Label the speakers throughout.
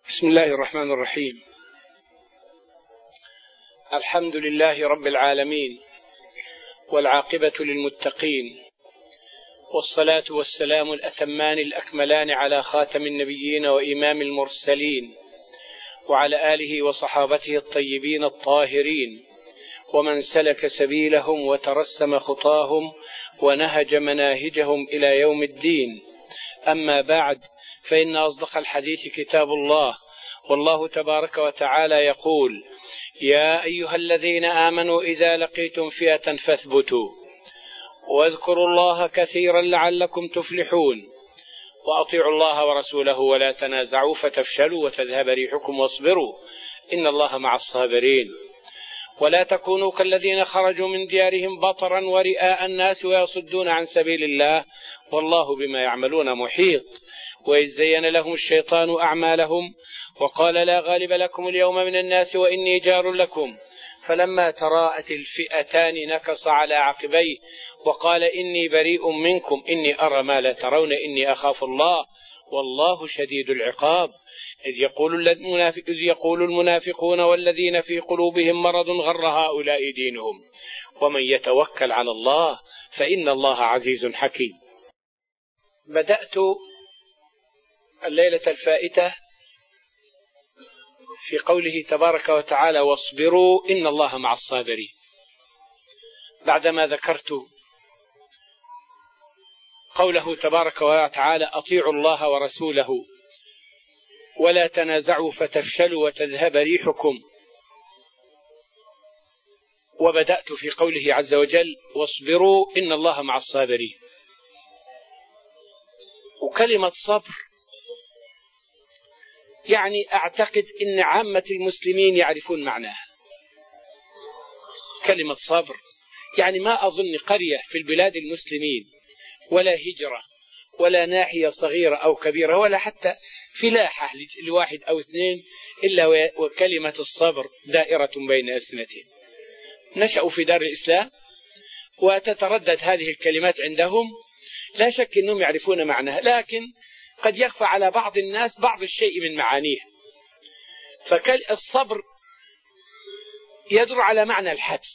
Speaker 1: بسم الله الرحمن الرحيم. الحمد لله رب العالمين، والعاقبة للمتقين، والصلاة والسلام الأتمان الأكملان على خاتم النبيين وإمام المرسلين، وعلى آله وصحابته الطيبين الطاهرين، ومن سلك سبيلهم وترسم خطاهم ونهج مناهجهم إلى يوم الدين. أما بعد، فإن أصدق الحديث كتاب الله، والله تبارك وتعالى يقول: يا أيها الذين آمنوا إذا لقيتم فئة فاثبتوا واذكروا الله كثيرا لعلكم تفلحون، وأطيعوا الله ورسوله ولا تنازعوا فتفشلوا وتذهب ريحكم واصبروا إن الله مع الصابرين. ولا تكونوا كالذين خرجوا من ديارهم بطرا ورئاء الناس ويصدون عن سبيل الله والله بما يعملون محيط. وإذ زين لهم الشيطان أعمالهم وقال: لا غالب لكم اليوم من الناس وإني جار لكم، فلما تراءت الفئتان نكص على عقبيه وقال: إني بريء منكم إني أرى ما لا ترون إني أخاف الله والله شديد العقاب. إذ يقول المنافقون والذين في قلوبهم مرض غر هؤلاء دينهم ومن يتوكل على الله فإن الله عزيز حكيم. بدأت الليلة الفائتة في قوله تبارك وتعالى: واصبروا إن الله مع الصابرين، بعدما ذكرت قوله تبارك وتعالى: أطيعوا الله ورسوله ولا تنازعوا فتفشلوا وتذهب ريحكم، وبدأت في قوله عز وجل: واصبروا إن الله مع الصابرين. وكلمة صبر يعني أعتقد أن عامة المسلمين يعرفون معناها. كلمة صبر يعني ما أظن قرية في البلاد المسلمين ولا هجرة ولا ناحية صغيرة أو كبيرة ولا حتى فلاحة لواحد أو اثنين إلا وكلمة الصبر دائرة بين ألسنتهم. نشأوا في دار الإسلام وتتردد هذه الكلمات عندهم، لا شك أنهم يعرفون معناها، لكن قد يخفى على بعض الناس بعض الشيء من معانيها. فالصبر يدور على معنى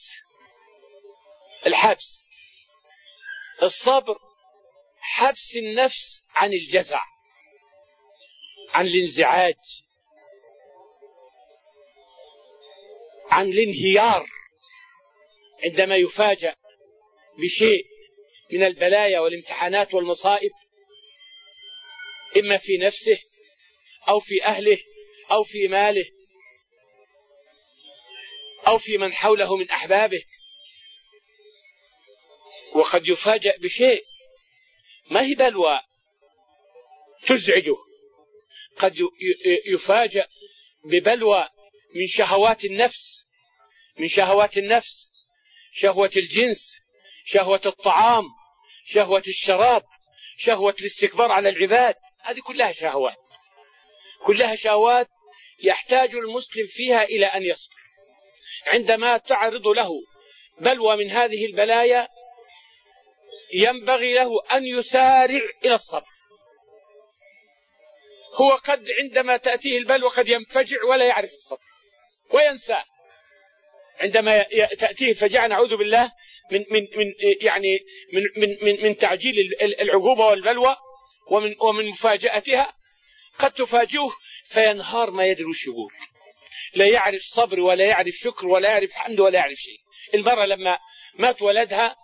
Speaker 1: الحبس. الصبر حبس النفس عن الجزع، عن الانزعاج، عن الانهيار عندما يفاجأ بشيء من البلايا والامتحانات والمصائب، إما في نفسه أو في أهله أو في ماله أو في من حوله من أحبابه. وقد يفاجأ بشيء ما هي بلوى تزعجه، قد يفاجأ ببلوى من شهوات النفس، شهوة الجنس، شهوة الطعام، شهوة الشراب، شهوة الاستكبار على العباد. هذه كلها شهوات يحتاج المسلم فيها إلى أن يصبر. عندما تعرض له بلوى من هذه البلايا ينبغي له أن يسارع إلى الصبر. هو قد عندما تأتيه البلوى قد ينفجع ولا يعرف الصبر وينسى. عندما تأتيه الفجاعة نعوذ بالله من تعجيل العقوبة والبلوى ومن مفاجأتها، قد تفاجئه فينهار ما يدري وش يقول، لا يعرف صبر ولا يعرف شكر ولا يعرف حمد ولا يعرف شيء. المرأة لما مات ولدها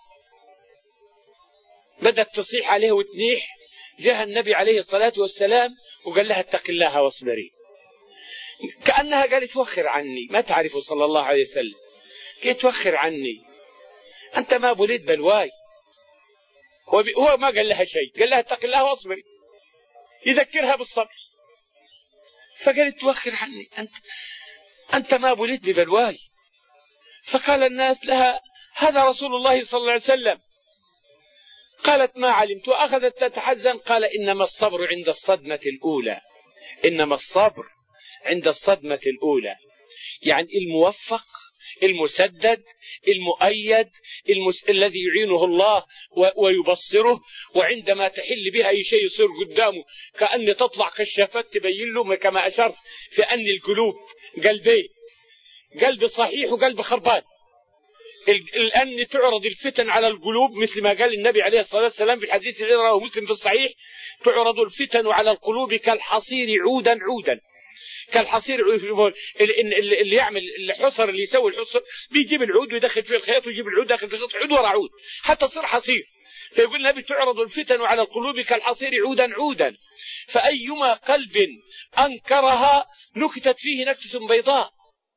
Speaker 1: بدأت تصيح عليه وتنيح، جاء النبي عليه الصلاة والسلام وقال لها: اتق الله واصبري. كأنها قالت: توخر عني، ما تعرف صلى الله عليه وسلم، قالت: توخر عني، أنت ما بلد بلواي. هو ما قال لها شيء، قال لها: اتق الله واصبري، يذكرها بالصبر. فقالت: توخر عني، أنت ما بلد ببلواي. فقال الناس لها: هذا رسول الله صلى الله عليه وسلم. قالت: ما علمت، وأخذت تتحزن. قال: إنما الصبر عند الصدمة الأولى. يعني الموفق المسدد المؤيد الذي يعينه الله ويبصره، وعندما تحل بها أي شيء يصير قدامه كأن تطلع كشافات تبين له، كما أشرت في أن القلوب قلبين، قلب صحيح وقلب خربان. الآن تعرض الفتن على القلوب مثل ما قال النبي عليه الصلاة والسلام في الحديث الذي رواه مسلم في الصحيح: تعرض الفتن على القلوب كالحصير عودا عودا. كالحصير اللي يعمل الحصر، اللي يسوي الحصر بيجيب العود ويدخل فيه الخيط ويجيب العود داخل في الخيط، عود ورا عود حتى تصير حصير. فيقول النبي: تعرض الفتن على القلوب كالحصير عودا عودا، فأيما قلب أنكرها نكتت فيه نكتة بيضاء،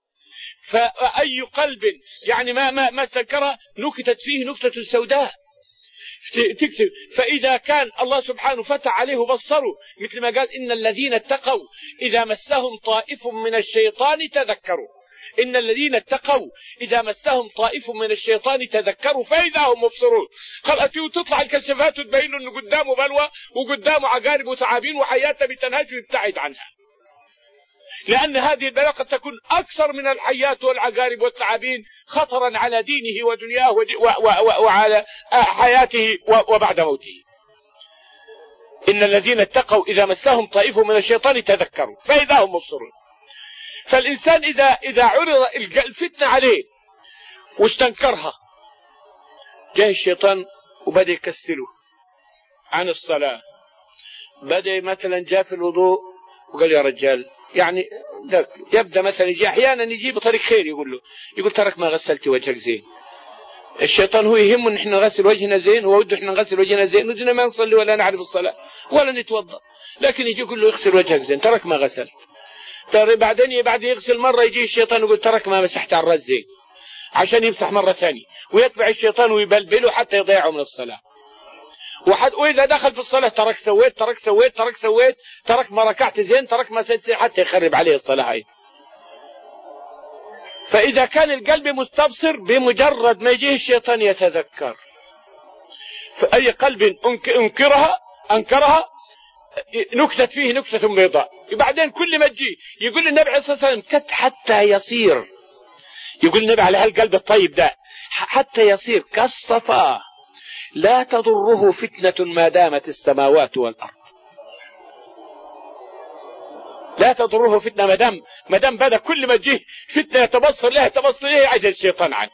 Speaker 1: فأي قلب يعني ما استنكرها نكتت فيه نكتة سوداء تكتب. فإذا كان الله سبحانه فتح عليه وبصره، مثل ما قال: إن الذين اتقوا إذا مسهم طائف من الشيطان تذكروا. إن الذين اتقوا إذا مسهم طائف من الشيطان تذكروا فإذا هم مبصرون. قال تطلع الكشافات وتبين إنه قدامه بلوى وقدامه عقارب وتعابين وحياته بتنهج ويبتعد عنها، لأن هذه البلاء قد تكون أكثر من الحيات والعقارب والثعابين خطرا على دينه ودنياه وعلى حياته وبعد موته. إن الذين اتقوا إذا مسهم طائف من الشيطان تذكروا فإذا هم مبصرون. فالإنسان إذا عرض الفتنة عليه واستنكرها، جاء الشيطان وبدأ يكسله عن الصلاة، بدأ مثلا جاء في الوضوء وقال: يا رجال، يعني يبدأ مثلا يجي أحيانا يجي بطريق خير، يقول: ترك ما غسلت وجهك زين. الشيطان هو يهمه ان احنا نغسل وجهنا زين، ووده احنا نغسل وجهنا زين، ودنا ما نصلي ولا نعرف الصلاة ولا نتوضا، لكن يجي يقول له: اغسل وجهك زين، ترك ما غسل. بعدين بعد يغسل مرة يجي الشيطان يقول: ترك ما مسحت على الراس زين، عشان يمسح مرة ثانية، ويتبع الشيطان ويبلبله حتى يضيعه من الصلاة. وإذا دخل في الصلاة ترك سويت ترك سويت ترك سويت، ترك ما ركعت زين، ترك ما سجدت حتى يخرب عليه الصلاة أيضا. فإذا كان القلب مستبصر بمجرد ما يجيه الشيطان يتذكر، فأي قلب أنكرها نكتت فيه نكتة بيضاء. بعدين كل ما تجي يقول النبي عليه الصلاة والسلام: كت حتى يصير، يقول النبي على هالقلب الطيب ده حتى يصير كالصفا لا تضره فتنة ما دامت السماوات والأرض. لا تضره فتنة ما دام بدأ كل ما تجيه فتنة يتبصر لها يعجل الشيطان عنه.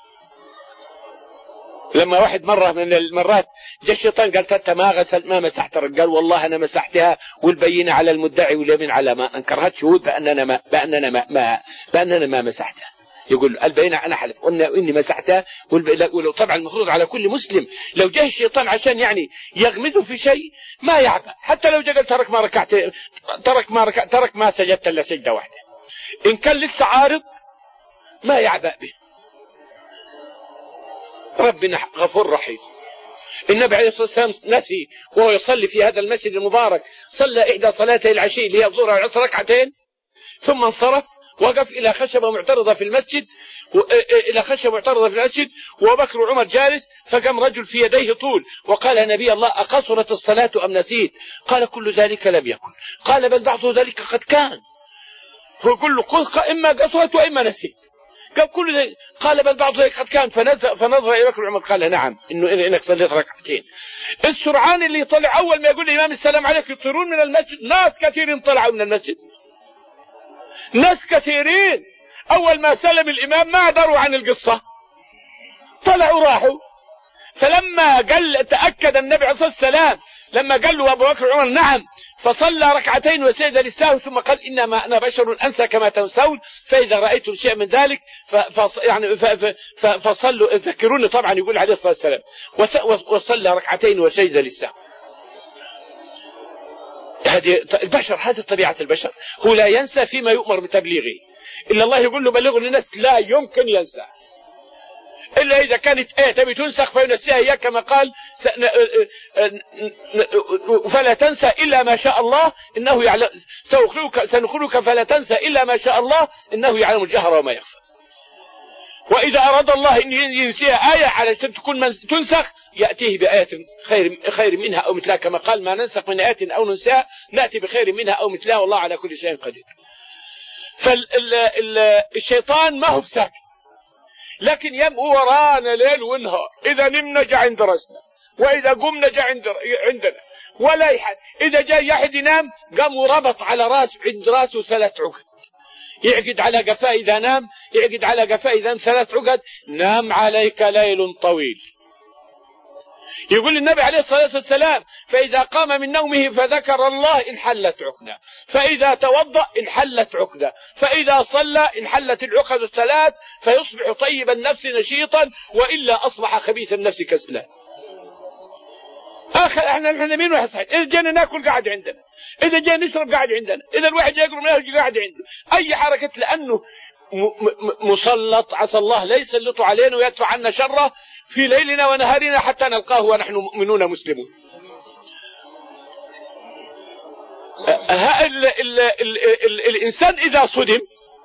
Speaker 1: لما واحد مرة من المرات جاء الشيطان قال: انت ما غسلت ما مسحت، قال: والله انا مسحتها، والبينة على المدعي واليمين على ما انكرها شهود باننا ما مسحتها. يقول البينة انا حلف اني مسحتها، ولو طبعا المفروض على كل مسلم لو جاء الشيطان عشان يعني يغمزه في شيء ما يعبأ، حتى لو جاء ترك ما ركعت، ترك ما سجدت الا سجدة واحدة، ان كان لسه عارض ما يعبأ به. ربنا غفور رحيم. النبي عليه الصلاة والسلام نسي وهو يصلي في هذا المسجد المبارك، صلى إحدى صلاتي العشي اللي هي الظهر والعصر ركعتين، ثم انصرف وقف إلى خشبة معترضة في المسجد، وبكر وعمر جالس، فقام رجل في يديه طول وقال: نبي الله أقصرت الصلاة أم نسيت؟ قال: كل ذلك لم يكن. قال: بل بعض ذلك قد كان. فقل له: إما قصرت وإما نسيت. قال: كل ذلك. قال: بل بعض ذلك قد كان. فنظر إلى بكر وعمر قال: نعم، إنك صليت ركعتين. السرعان اللي يطلع أول ما يقول الإمام السلام عليك يطيرون من المسجد، ناس كثيرين طلعوا من المسجد، ناس كثيرين أول ما سلم الإمام ما دروا عن القصة، طلعوا راحوا. فلما تأكد النبي عليه الصلاة والسلام لما قال له أبو بكر وعمر نعم، فصلى ركعتين وسجد للسهو، ثم قال: إنما أنا بشر أنسى كما تنسون، فإذا رأيتم شيء من ذلك فصلوا ذكروني. طبعا يقول عليه الصلاة والسلام وصلى ركعتين وسجد للسهو. هذه البشر، هذه طبيعة البشر، هو لا ينسى فيما يؤمر بتبليغه، إلا الله يقول له بلغوا للناس، لا يمكن ينسى إلا إذا كانت آية تبي تنسخ فينسيها إياك، كما قال: فلا تنسى إلا ما شاء الله إنه يعلم، سنخلك فلا تنسى إلا ما شاء الله إنه يعلم الجهر وما يخفى. وإذا أراد الله أن ينسيها آية على تكون تنسخ يأتيه بآية خير منها أو مثلها، كما قال: ما ننسخ من آية أو ننساها نأتي بخير منها أو مثلها والله على كل شيء قدير. فالشيطان ما هو ساكت، لكن يبقوا ورانا ليل ونهار، إذا نمنا جا عند راسنا، وإذا قمنا جا عندنا، ولا يحد. إذا جاء يحد ينام قام وربط على راسه، عند راسه 3 عقد، يعقد على قفاه إذا نام، يعقد على قفاه إذا نام 3 عقد. نام عليك ليل طويل. يقول النبي عليه الصلاة والسلام: فإذا قام من نومه فذكر الله انحلت عقدة، فإذا توضأ انحلت عقدة، فإذا صلى انحلت العقد ال3، فيصبح طيب النفس نشيطا، وإلا أصبح خبيث النفس كسلا. احنا مين واحد صحيح؟ إذا جينا ناكل قاعد عندنا، إذا جينا نشرب قاعد عندنا، إذا الواحد يقرب منه قاعد عنده، أي حركة، لأنه مسلط، عسى الله لا يسلط علينا ويدفع عنا شره في ليلنا ونهارنا حتى نلقاه ونحن مؤمنون مسلمون. الإنسان إذا صدم،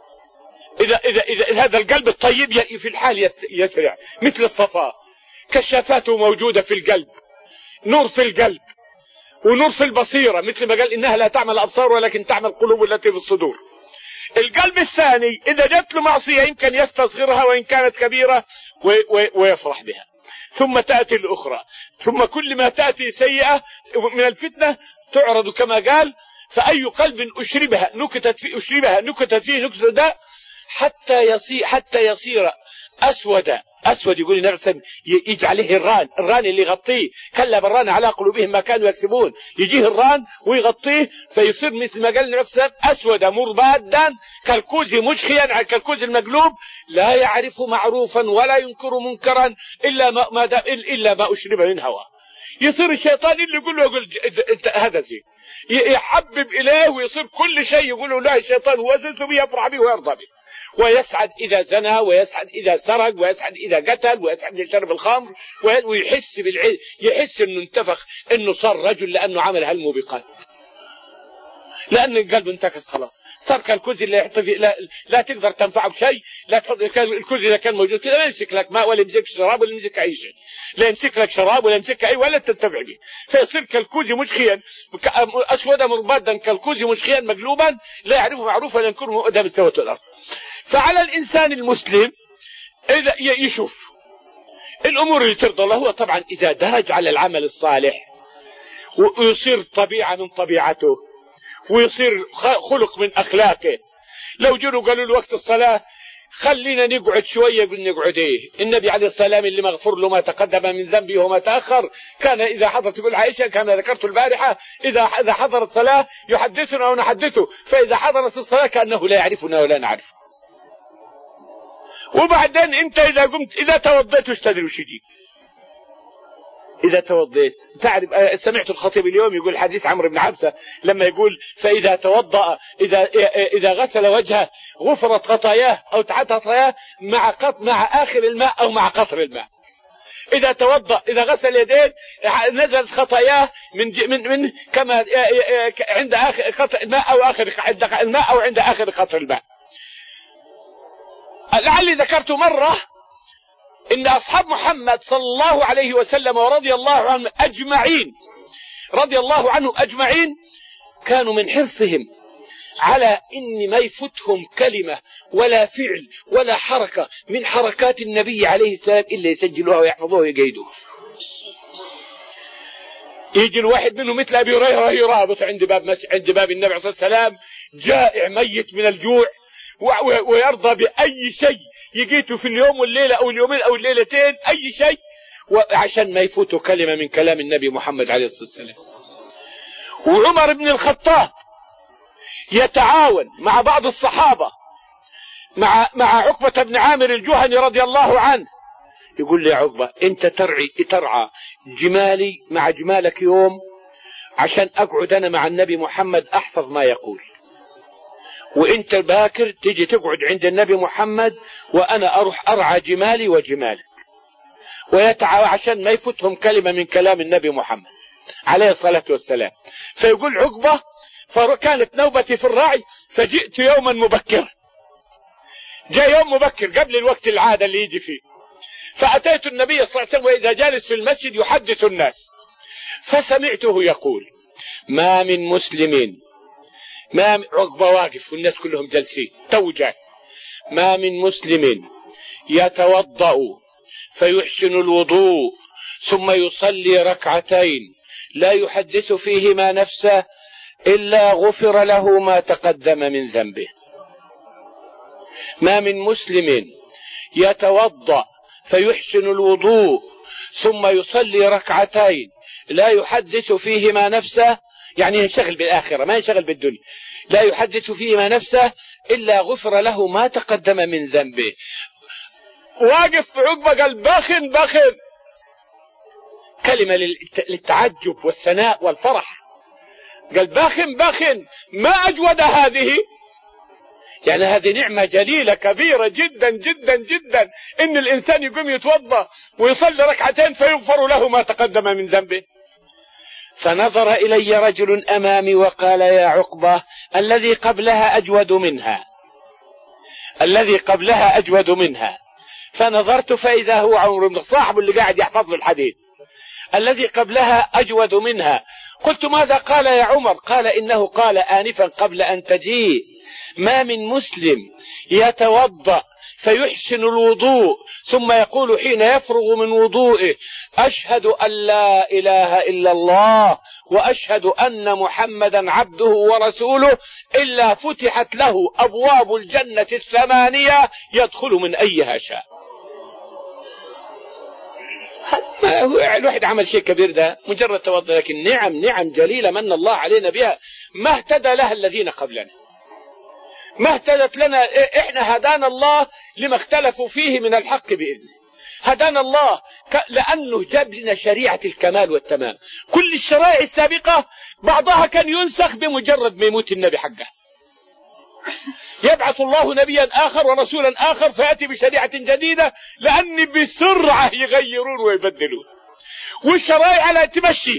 Speaker 1: إذا هذا القلب الطيب في الحال يسرع مثل الصفاء، كشافاته موجودة في القلب، نور في القلب ونور في البصيرة، مثل ما قال: إنها لا تعمل الأبصار ولكن تعمل القلوب التي في الصدور. القلب الثاني إذا جت له معصية يمكن يستصغرها وإن كانت كبيرة ويفرح بها، ثم تأتي الأخرى، ثم كل ما تأتي سيئة من الفتنة تعرض كما قال: فأي قلب أشربها نكتت فيه نكتة داء حتى يصير أسود. يقول النبي صلى الله عليه وسلم: يجي عليه الران اللي يغطيه، كلا بران على قلوبهم ما كانوا يكسبون. يجيه الران ويغطيه فيصير مثل ما قال النبي صلى الله عليه وسلم: أسود مربادا كالكوز مجخيا، على كالكوز المقلوب، لا يعرف معروفا ولا ينكر منكرا إلا ما أشرب من هواه. يصير الشيطان اللي يقول له هذا زين، يحبب إليه ويصير كل شيء يقول له لا، الشيطان هو زلت به، يفرح به ويرضى به، ويسعد إذا زنى، ويسعد إذا سرق، ويسعد إذا قتل، ويسعد إذا شرب الخمر، ويحس يحس إنه انتفخ، إنه صار رجل لأنه عمل هالموبقات، لأن القلب انتكس خلاص، صار كالكوز اللي يحط فيه لا تقدر تنفعه بشيء. لا تحط الكوز إذا كان موجود كذا، لا يمسك لك ماء ولا يمسك شراب ولا يمسك أي شيء، لا يمسك لك شراب ولا يمسك أي ولا تنتفع به، فيصير كالكوز مشخيا أسودا مربادا كالكوز مشخيا مقلوبا، لا يعرف معروفا ولا ينكر مؤدى بالسوء والأرض. فعلى الإنسان المسلم إذا يشوف الأمور اللي ترضى الله، هو طبعا إذا درج على العمل الصالح ويصير طبيعة من طبيعته ويصير خلق من أخلاقه. لو جروا قالوا له وقت الصلاة خلينا نقعد شوية، يقول نقعد ايه؟ النبي عليه السلام اللي مغفور له ما تقدم من ذنبه وما تأخر، كان إذا حضرت، تقول عائشة كما ذكرت البارحة، إذا حضر الصلاة يحدثنا ونحدثه، فإذا حضرت الصلاة كأنه لا يعرفنا ولا نعرفه. وبعدين انت إذا قمت إذا توضيت وش تدري وش يجيك؟ إذا توضيت تعرف، سمعت الخطيب اليوم يقول حديث عمرو بن عبسة لما يقول: فإذا توضأ إذا غسل وجهه غفرت خطاياه أو تعدت خطاياه مع آخر الماء أو مع قطر الماء. إذا توضأ إذا غسل يديه نزلت خطاياه من كما عند آخر قطر الماء أو آخر الماء أو عند آخر قطر الماء. لعلي ذكرت مرة إن أصحاب محمد صلى الله عليه وسلم ورضي الله عنهم أجمعين كانوا من حرصهم على إن ما يفوتهم كلمة ولا فعل ولا حركة من حركات النبي عليه السلام إلا يسجلوها ويحفظوها ويقيدوها. يجي الواحد منهم مثل أبي هريرة يرابط عند باب النبي عليه الصلاة والسلام جائع ميت من الجوع، ويرضى بأي شيء يجيته في اليوم والليلة أو اليومين أو الليلتين، أي شيء عشان ما يفوتوا كلمة من كلام النبي محمد عليه الصلاة والسلام. وعمر بن الخطاب يتعاون مع بعض الصحابة مع عقبة بن عامر الجهني رضي الله عنه، يقول لي: عقبة أنت ترعى جمالي مع جمالك يوم عشان أقعد أنا مع النبي محمد أحفظ ما يقول، وانت باكر تيجي تقعد عند النبي محمد وانا اروح ارعى جمالي وجمالك، ويتعاون عشان ما يفوتهم كلمة من كلام النبي محمد عليه الصلاة والسلام. فيقول عقبة: فكانت نوبتي في الرعي فجئت يوما مبكرا، جاء يوم مبكر قبل الوقت العادة اللي يجي فيه، فأتيت النبي صلى الله عليه وسلم وإذا جالس في المسجد يحدث الناس، فسمعته يقول: ما من مسلم، عقبة واقف والناس كلهم جالسين تو جاي، ما من مسلم يتوضأ فيحسن الوضوء ثم يصلي ركعتين لا يحدث فيهما نفسه إلا غفر له ما تقدم من ذنبه. ما من مسلم يتوضأ فيحسن الوضوء ثم يصلي ركعتين لا يحدث فيهما نفسه، يعني ينشغل بالآخرة ما ينشغل بالدنيا، لا يحدث فيهما نفسه إلا غفر له ما تقدم من ذنبه. واقف في عقبة قال بخن بخن، كلمة للتعجب والثناء والفرح، قال بخن بخن ما أجود هذه، يعني هذه نعمة جليلة كبيرة جدا جدا جدا إن الإنسان يقوم يتوضأ ويصلي ركعتين فيغفر له ما تقدم من ذنبه. فنظر إلي رجل أمامي وقال يا عقبة الذي قبلها أجود منها، الذي قبلها أجود منها. فنظرت فإذا هو عمرو بن صاحب اللي قاعد يحفظ له الحديث، الذي قبلها أجود منها. قلت ماذا قال يا عمر؟ قال إنه قال آنفا قبل أن تجيء ما من مسلم يتوضأ فيحسن الوضوء ثم يقول حين يفرغ من وضوئه أشهد أن لا إله إلا الله وأشهد أن محمدا عبده ورسوله إلا فتحت له أبواب الجنة 8 يدخل من أيها شاء. الواحد عمل شيء كبير ده مجرد توضأ، لكن نعم جليلة من الله علينا بها ما اهتدى لها الذين قبلنا، ما اهتدت لنا احنا. هدانا الله لما اختلفوا فيه من الحق بإذنه، هدانا الله لأنه جاب لنا شريعة الكمال والتمام. كل الشرائع السابقة بعضها كان ينسخ بمجرد ما يموت النبي حقه، يبعث الله نبيا آخر ورسولا آخر فيأتي بشريعة جديدة، لأن بسرعة يغيرون ويبدلون والشرائع لا تمشي.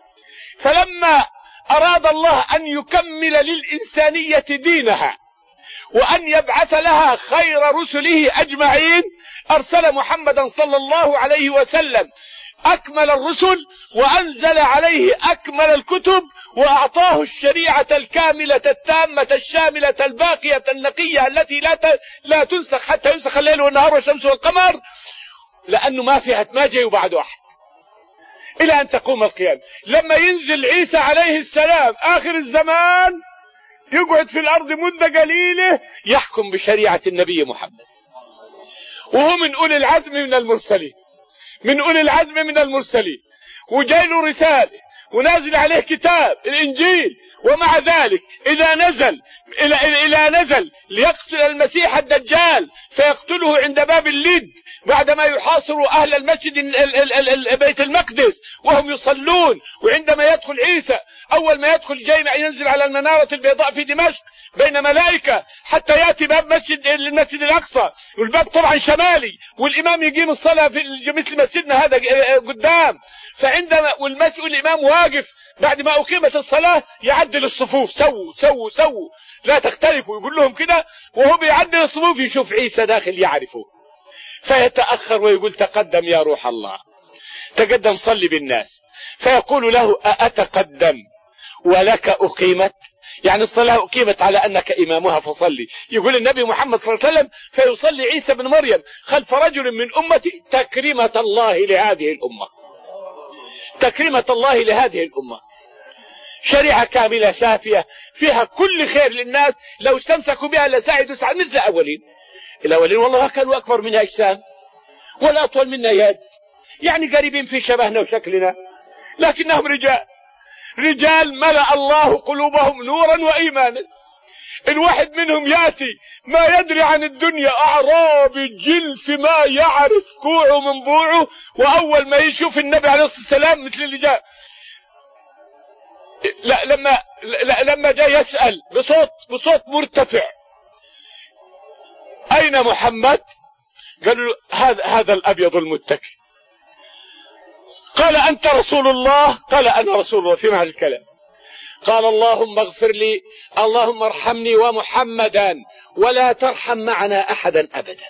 Speaker 1: فلما أراد الله أن يكمل للإنسانية دينها وأن يبعث لها خير رسله أجمعين أرسل محمدا صلى الله عليه وسلم أكمل الرسل وأنزل عليه أكمل الكتب وأعطاه الشريعة الكاملة التامة الشاملة الباقية النقية التي لا تنسخ حتى ينسخ الليل والنهار والشمس والقمر، لأنه ما فيها ما جاء بعد أحد إلى أن تقوم القيامة. لما ينزل عيسى عليه السلام آخر الزمان يقعد في الأرض مدة قليلة يحكم بشريعة النبي محمد، وهو من أولي العزم من المرسلين، من أولي العزم من المرسلين، وجاي له رسالة ونازل عليه كتاب الإنجيل. ومع ذلك إذا نزل ليقتل المسيح الدجال فيقتله عند باب اللد بعدما يحاصر أهل المسجد بيت المقدس وهم يصلون. وعندما يدخل عيسى أول ما يدخل جاي ينزل على المنارة البيضاء في دمشق بين ملائكة حتى يأتي باب المسجد الأقصى، والباب طبعا شمالي، والإمام يقيم الصلاة في مثل مسجدنا هذا قدام. فعندما والإمام واقف بعد ما أقيمت الصلاة يعدل الصفوف، سووا لا تختلفوا، يقول لهم كده وهو بيعدل الصفوف يشوف عيسى داخل يعرفه فيتأخر ويقول تقدم يا روح الله، تقدم صلي بالناس. فيقول له أأتقدم ولك أقيمت، يعني الصلاة أقيمت على أنك إمامها فصلي. يقول النبي محمد صلى الله عليه وسلم فيصلي عيسى بن مريم خلف رجل من أمتي تكريمة الله لهذه الأمة، تكريمة الله لهذه الأمة. شريعة كاملة شافية فيها كل خير للناس، لو استمسكوا بها لسعدوا سعد مثل الأولين والله كانوا أكبر منها أجسام ولا أطول منا يد، يعني قريبين في شبهنا وشكلنا، لكنهم رجال ملأ الله قلوبهم نورا وإيمانا. الواحد منهم يأتي ما يدري عن الدنيا، أعرابي جلف ما يعرف كوعه من بوعه، وأول ما يشوف النبي عليه الصلاة والسلام مثل اللي جاء لما جاء يسأل بصوت مرتفع أين محمد؟ قالوا له هذا الأبيض المتكئ. قال أنت رسول الله؟ قال أنا رسول الله. في معنى الكلام قال اللهم اغفر لي، اللهم ارحمني ومحمدا ولا ترحم معنا أحدا أبدا.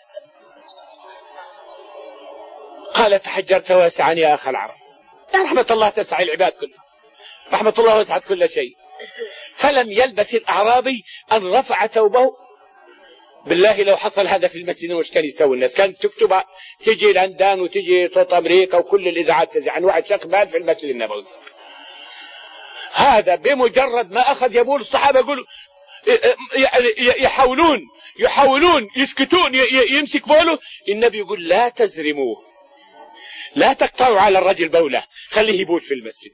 Speaker 1: قال تحجرت واسعا يا أخ العرب، رحمة الله تسع العباد كلهم، رحمة الله وسعت كل شيء. فلم يلبث الأعرابي أن رفع ثوبه بالله لو حصل هذا في المسجد وش كان يسوي الناس؟ كانت تكتب تجي لندن وتجي صوت أمريكا وكل الإذاعات تزعل عن واحد شق بال في المسجد النبوي. هذا بمجرد ما أخذ يبول الصحابة يقولوا يحاولون يسكتون، يمسك بوله، النبي يقول لا تزرموه، لا تقطعوا على الرجل بوله، خليه يبول في المسجد.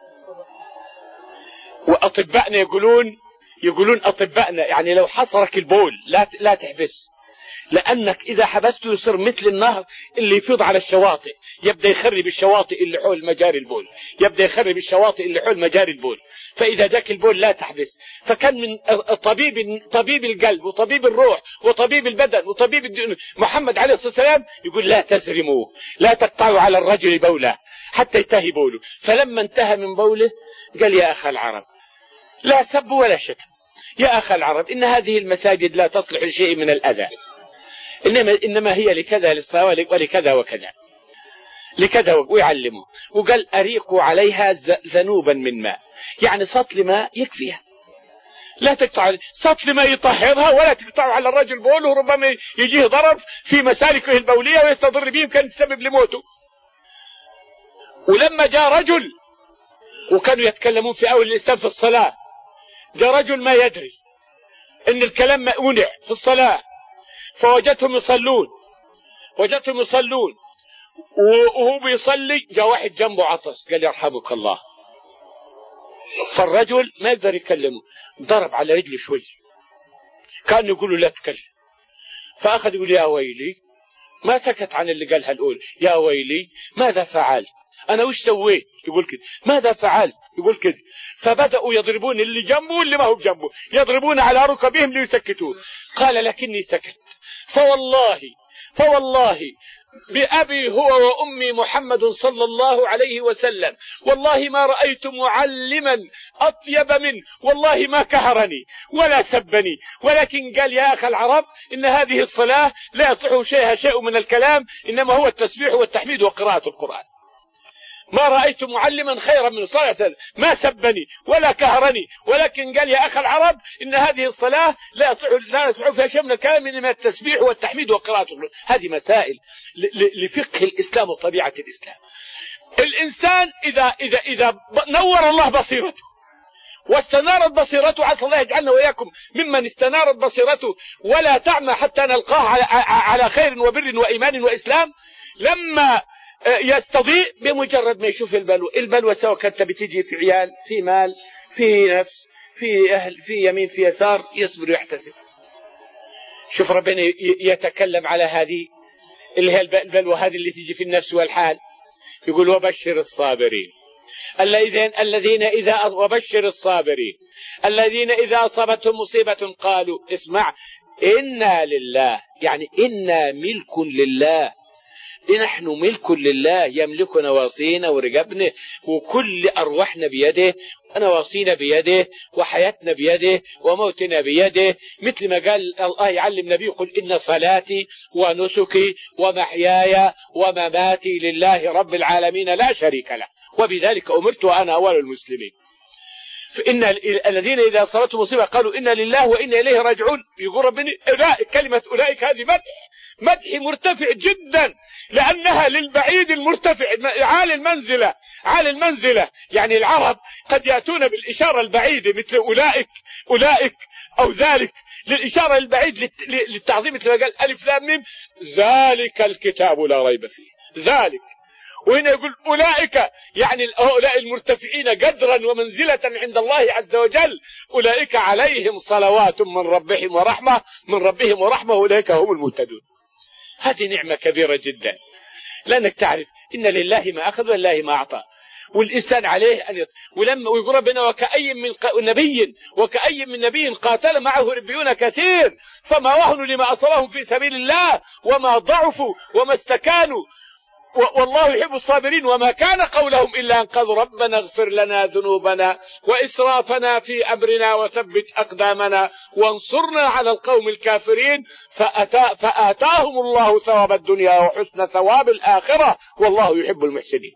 Speaker 1: وأطباءنا يقولون أطباءنا يعني لو حصرك البول لا تحبس، لأنك إذا حبسته يصير مثل النهر اللي يفيض على الشواطئ، يبدأ يخرب الشواطئ اللي حول مجاري البول، يبدأ يخرب الشواطئ اللي حول مجاري البول. فإذا جاك البول لا تحبس. فكان من طبيب القلب وطبيب الروح وطبيب البدن وطبيب محمد عليه الصلاة والسلام يقول لا تزرموه، لا تقطعوا على الرجل بوله حتى ينتهي بوله. فلما انتهى من بوله قال يا أخ العرب، لا سب ولا شتم، يا أخ العرب إن هذه المساجد لا تصلح لشيء من الأذى، إنما هي لكذا للصلاة ولكذا وكذا لكذا، ويعلمه. وقال أريقوا عليها ذنوبا من ماء، يعني سطل ماء يكفيها، لا تقطع سطل ماء يطهرها، ولا تقطعوا على الرجل بوله، ربما يجيه ضرر في مسالكه البولية ويستضر به كان السبب لموته. ولما جاء رجل وكانوا يتكلمون في أول الإسلام في الصلاة، جاء رجل ما يدري إن الكلام منع في الصلاة، فوجدتهم يصلون وهو بيصلي، جاء واحد جنبه عطس، قال يرحمك الله. فالرجل ما يقدر يكلمه، ضرب على رجله شوي، كان يقول له لا تكلم. فأخذ يقول يا ويلي، ما سكت عن اللي قالها الأول، يا ويلي ماذا فعلت، أنا وش سويت، يقول كده، ماذا فعلت، يقول كده. فبدأوا يضربون اللي جنبه واللي ما هو جنبه، يضربون على ركبهم ليسكتوه. قال لكني سكت، فوالله بأبي هو وأمي محمد صلى الله عليه وسلم، والله ما رأيت معلما أطيب منه، والله ما كهرني ولا سبني، ولكن قال يا أخ العرب إن هذه الصلاة لا يصح شيء من الكلام، إنما هو التسبيح والتحميد وقراءة القرآن. ما رأيت معلما خيرا من صلى الله عليه وسلم، ما سبني ولا كهرني، ولكن قال يا أخ العرب إن هذه الصلاة لا يصح فيها شيء من الكلام، إنما التسبيح والتحميد وقراءة القرآن. هذه مسائل لفقه الإسلام وطبيعة الإسلام. الإنسان إذا نور الله بصيرته واستنارت بصيرته، عسى الله يجعلنا وإياكم ممن استنارت بصيرته ولا تعمى حتى نلقاه على خير وبر وإيمان وإسلام، لما يستضيء بمجرد ما يشوف البلوى سواء كانت بتيجي في عيال، في مال، في نفس، في أهل، في يمين، في يسار، يصبر ويحتسب. شوف ربنا يتكلم على هذه اللي هي البلوى هذه اللي تيجي في النفس والحال، يقول وبشر الصابرين الذين إذا أصابتهم مصيبة قالوا اسمع إنا لله، يعني إنا ملك لله، نحن ملك لله، يملك نواصينا ورقبنا وكل أرواحنا بيده، نواصينا بيده وحياتنا بيده وموتنا بيده، مثل ما قال الله يعلم نبيه يقول إن صلاتي ونسكي ومحياي ومماتي لله رب العالمين لا شريك له وبذلك أمرت وأنا أول المسلمين. فإن الذين إذا أصابتهم مصيبة قالوا إنا لله وإنا إليه راجعون. يقول ربنا كلمة أولئك هذه مدح مرتفع جدا، لأنها للبعيد المرتفع عالي المنزلة. يعني العرب قد يأتون بالإشارة البعيدة مثل أولئك أو ذلك، للإشارة البعيد للتعظيم، مثل ما قال ألف لام ميم ذلك الكتاب لا ريب فيه، ذلك. وهنا يقول أولئك، يعني هؤلاء المرتفعين قدرا ومنزلة عند الله عز وجل، أولئك عليهم صلوات من ربهم ورحمة أولئك هم المهتدون. هذه نعمة كبيرة جدا، لأنك تعرف إن لله ما أخذ ولله ما أعطى، والإنسان عليه أن ولما ويقول ربنا وكأي من نبي قاتل معه ربيون كثير فما وهنوا لما أصابهم في سبيل الله وما ضعفوا وما استكانوا والله يحب الصابرين وما كان قولهم إلا أن قالوا ربنا اغفر لنا ذنوبنا وإسرافنا في أمرنا وثبت أقدامنا وانصرنا على القوم الكافرين فآتاهم الله ثواب الدنيا وحسن ثواب الآخرة والله يحب المحسنين.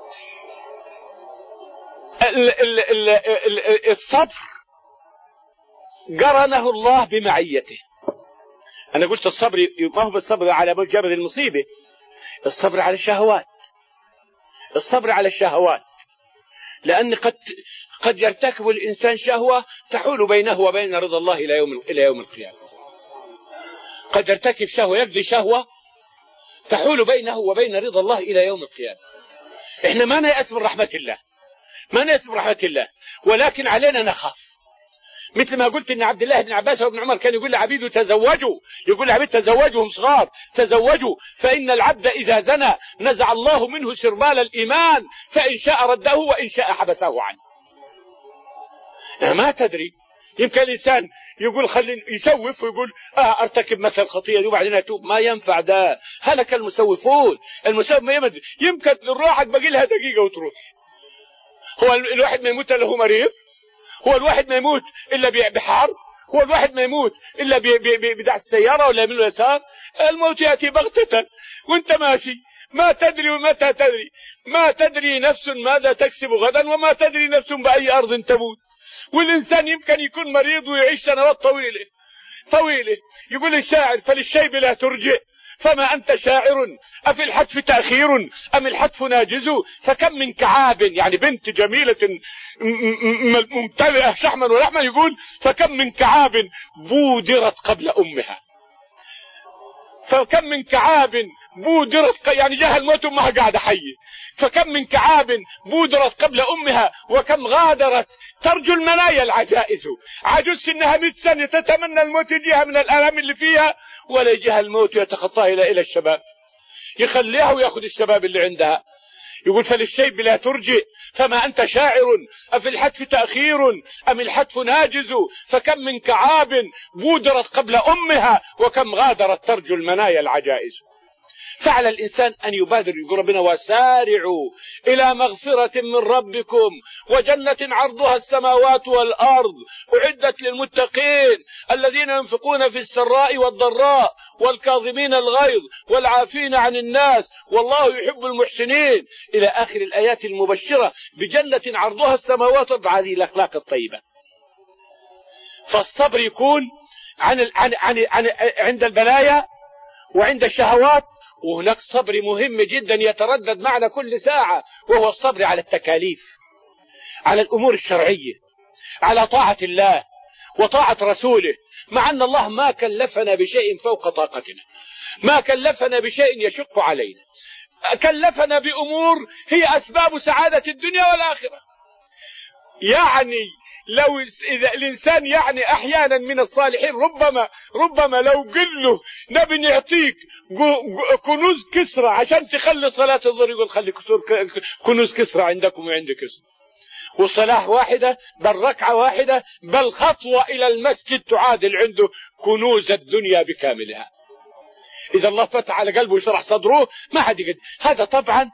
Speaker 1: الصبر
Speaker 2: قرنه الله بمعيته. أنا قلت الصبر ما هو بالصبر على مجرد المصيبة، الصبر على الشهوات، الصبر على الشهوات، لأن قد يرتكب الإنسان شهوة تحول بينه وبين رضا الله إلى يوم القيامة. قد يرتكب شهوة، يقضي شهوة تحول بينه وبين رضا الله إلى يوم القيامة. إحنا ما نيأس من رحمة الله، ما نيأس من رحمة الله، ولكن علينا نخاف. مثل ما قلت إن عبد الله بن عباس وابن عمر كان يقول لعبيده تزوجوا، يقول لعبيد تزوجوا هم صغار، تزوجوا فإن العبد إذا زنى نزع الله منه سربال الإيمان، فإن شاء رده وإن شاء حبسه عنه. ما تدري، يمكن الإنسان يقول خليني يسوف ويقول ارتكب مثل خطيئة وبعدين اتوب، ما ينفع ده، هلك المسوفون. المسوف ما يمد، يمكن الروحك باقي لها دقيقة وتروح. هو الواحد ما يموت الا هو مريض؟ هو الواحد ما يموت الا بحرب؟ هو الواحد ما يموت الا بدع السيارة ولا يمين اليسار؟ الموت يأتي بغتة وانت ماشي، ما تدري ومتى تدري، ما تدري نفس ماذا تكسب غدا وما تدري نفس بأي أرض تموت. والإنسان يمكن يكون مريض ويعيش سنوات طويلة. يقول الشاعر فللشيب لا ترجع فما أنت شاعر، أفي الحتف تأخير أم الحتف ناجز، فكم من كعاب، يعني بنت جميلة ممتلئة شحما ولحما، يقول فكم من كعاب بودرت قبل أمها، فكم من كعاب بودرت، يعني جاها الموت أمها قاعدة حية، فكم من كعاب بودرت قبل أمها وكم غادرت ترجو المنايا العجائز. عجوز سنها 100 سنة تتمنى الموت يجيها من الآلام اللي فيها، ولا يجيها الموت يتخطاها إلى الشباب، يخليها ويأخذ الشباب اللي عندها. يقول فللشيب لا ترجع فما أنت شاعر، أفي الحتف تأخير أم الحتف ناجز، فكم من كعاب بودرت قبل أمها وكم غادرت ترجو المنايا العجائز. فعلى الإنسان أن يبادر، يقول ربنا وسارعوا إلى مغفرة من ربكم وجنة عرضها السماوات والأرض أعدت للمتقين الذين ينفقون في السراء والضراء والكاظمين الغيظ والعافين عن الناس والله يحب المحسنين، إلى آخر الآيات المبشرة بجنة عرضها السماوات والأرض. هذه الأخلاق الطيبة. فالصبر يكون عند البلايا وعند الشهوات. وهناك صبر مهم جدا يتردد معنا كل ساعة، وهو الصبر على التكاليف، على الأمور الشرعية، على طاعة الله وطاعة رسوله، مع أن الله ما كلفنا بشيء فوق طاقتنا، ما كلفنا بشيء يشق علينا، كلفنا بأمور هي أسباب سعادة الدنيا والآخرة. يعني لو إذا الإنسان يعني أحيانا من الصالحين ربما لو قل له نبي نعطيك كنوز كسرى عشان تخلي صلاة الظهر، يقول خلي كنوز كسرى عندكم وعندك كسرى، وصلاة واحدة بل ركعة واحدة بل خطوة إلى المسجد تعادل عنده كنوز الدنيا بكاملها. إذا الله فتح على قلبه وشرح صدره ما حد يقدر. هذا طبعا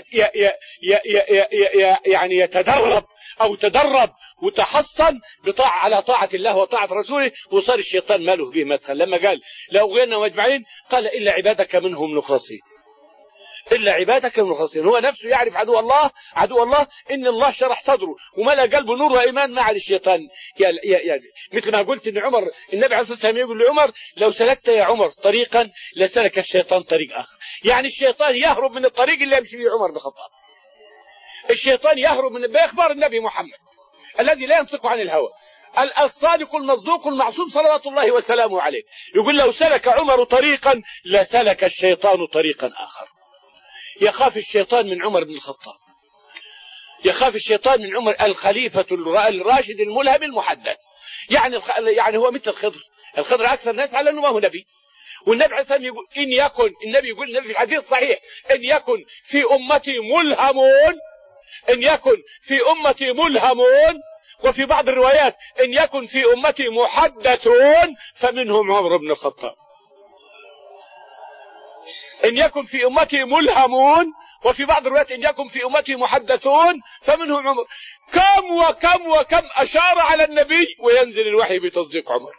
Speaker 2: يعني يتدرب أو تدرب وتحصن على طاعة الله وطاعة رسوله، وصار الشيطان ماله به مدخل. لما قال لو غيرنا مجمعين قال إلا عبادك منهم مخلصين، إلا عبادك منهم مخلصين. هو نفسه يعرف عدو الله إن الله شرح صدره وملأ قلبه نور وإيمان، ما عاد الشيطان يعني مثل ما قلت إن عمر النبي عليه الصلاة والسلام يقول لعمر لو سلكت يا عمر طريقا لسلك الشيطان طريق آخر. يعني الشيطان يهرب من الطريق اللي يمشي فيه عمر بن الخطاب، الشيطان يهرب من بإخبار النبي محمد الذي لا ينطق عن الهوى الصادق المصدوق المعصوم صلوات الله وسلامه عليه، يقول لو سلك عمر طريقا لسلك الشيطان طريقا آخر. يخاف الشيطان من عمر بن الخطاب، يخاف الشيطان من عمر الخليفة الراشد الملهم المحدث. يعني هو مثل الخضر أكثر الناس على أنه ما هو نبي، والنبي عليه الصلاة والسلام يقول إن يكن النبي يقول النبي في الحديث الصحيح إن يكن في أمتي ملهمون، إن يكن في أمتي ملهمون، وفي بعض الروايات إن يكن في أمتي محدثون فمنهم عمر بن الخطاب. إن يكن في أمتي ملهمون، وفي بعض الروايات إن يكن في أمتي محدثون فمنهم عمر. كم وكم وكم أشار على النبي وينزل الوحي بتصديق عمر،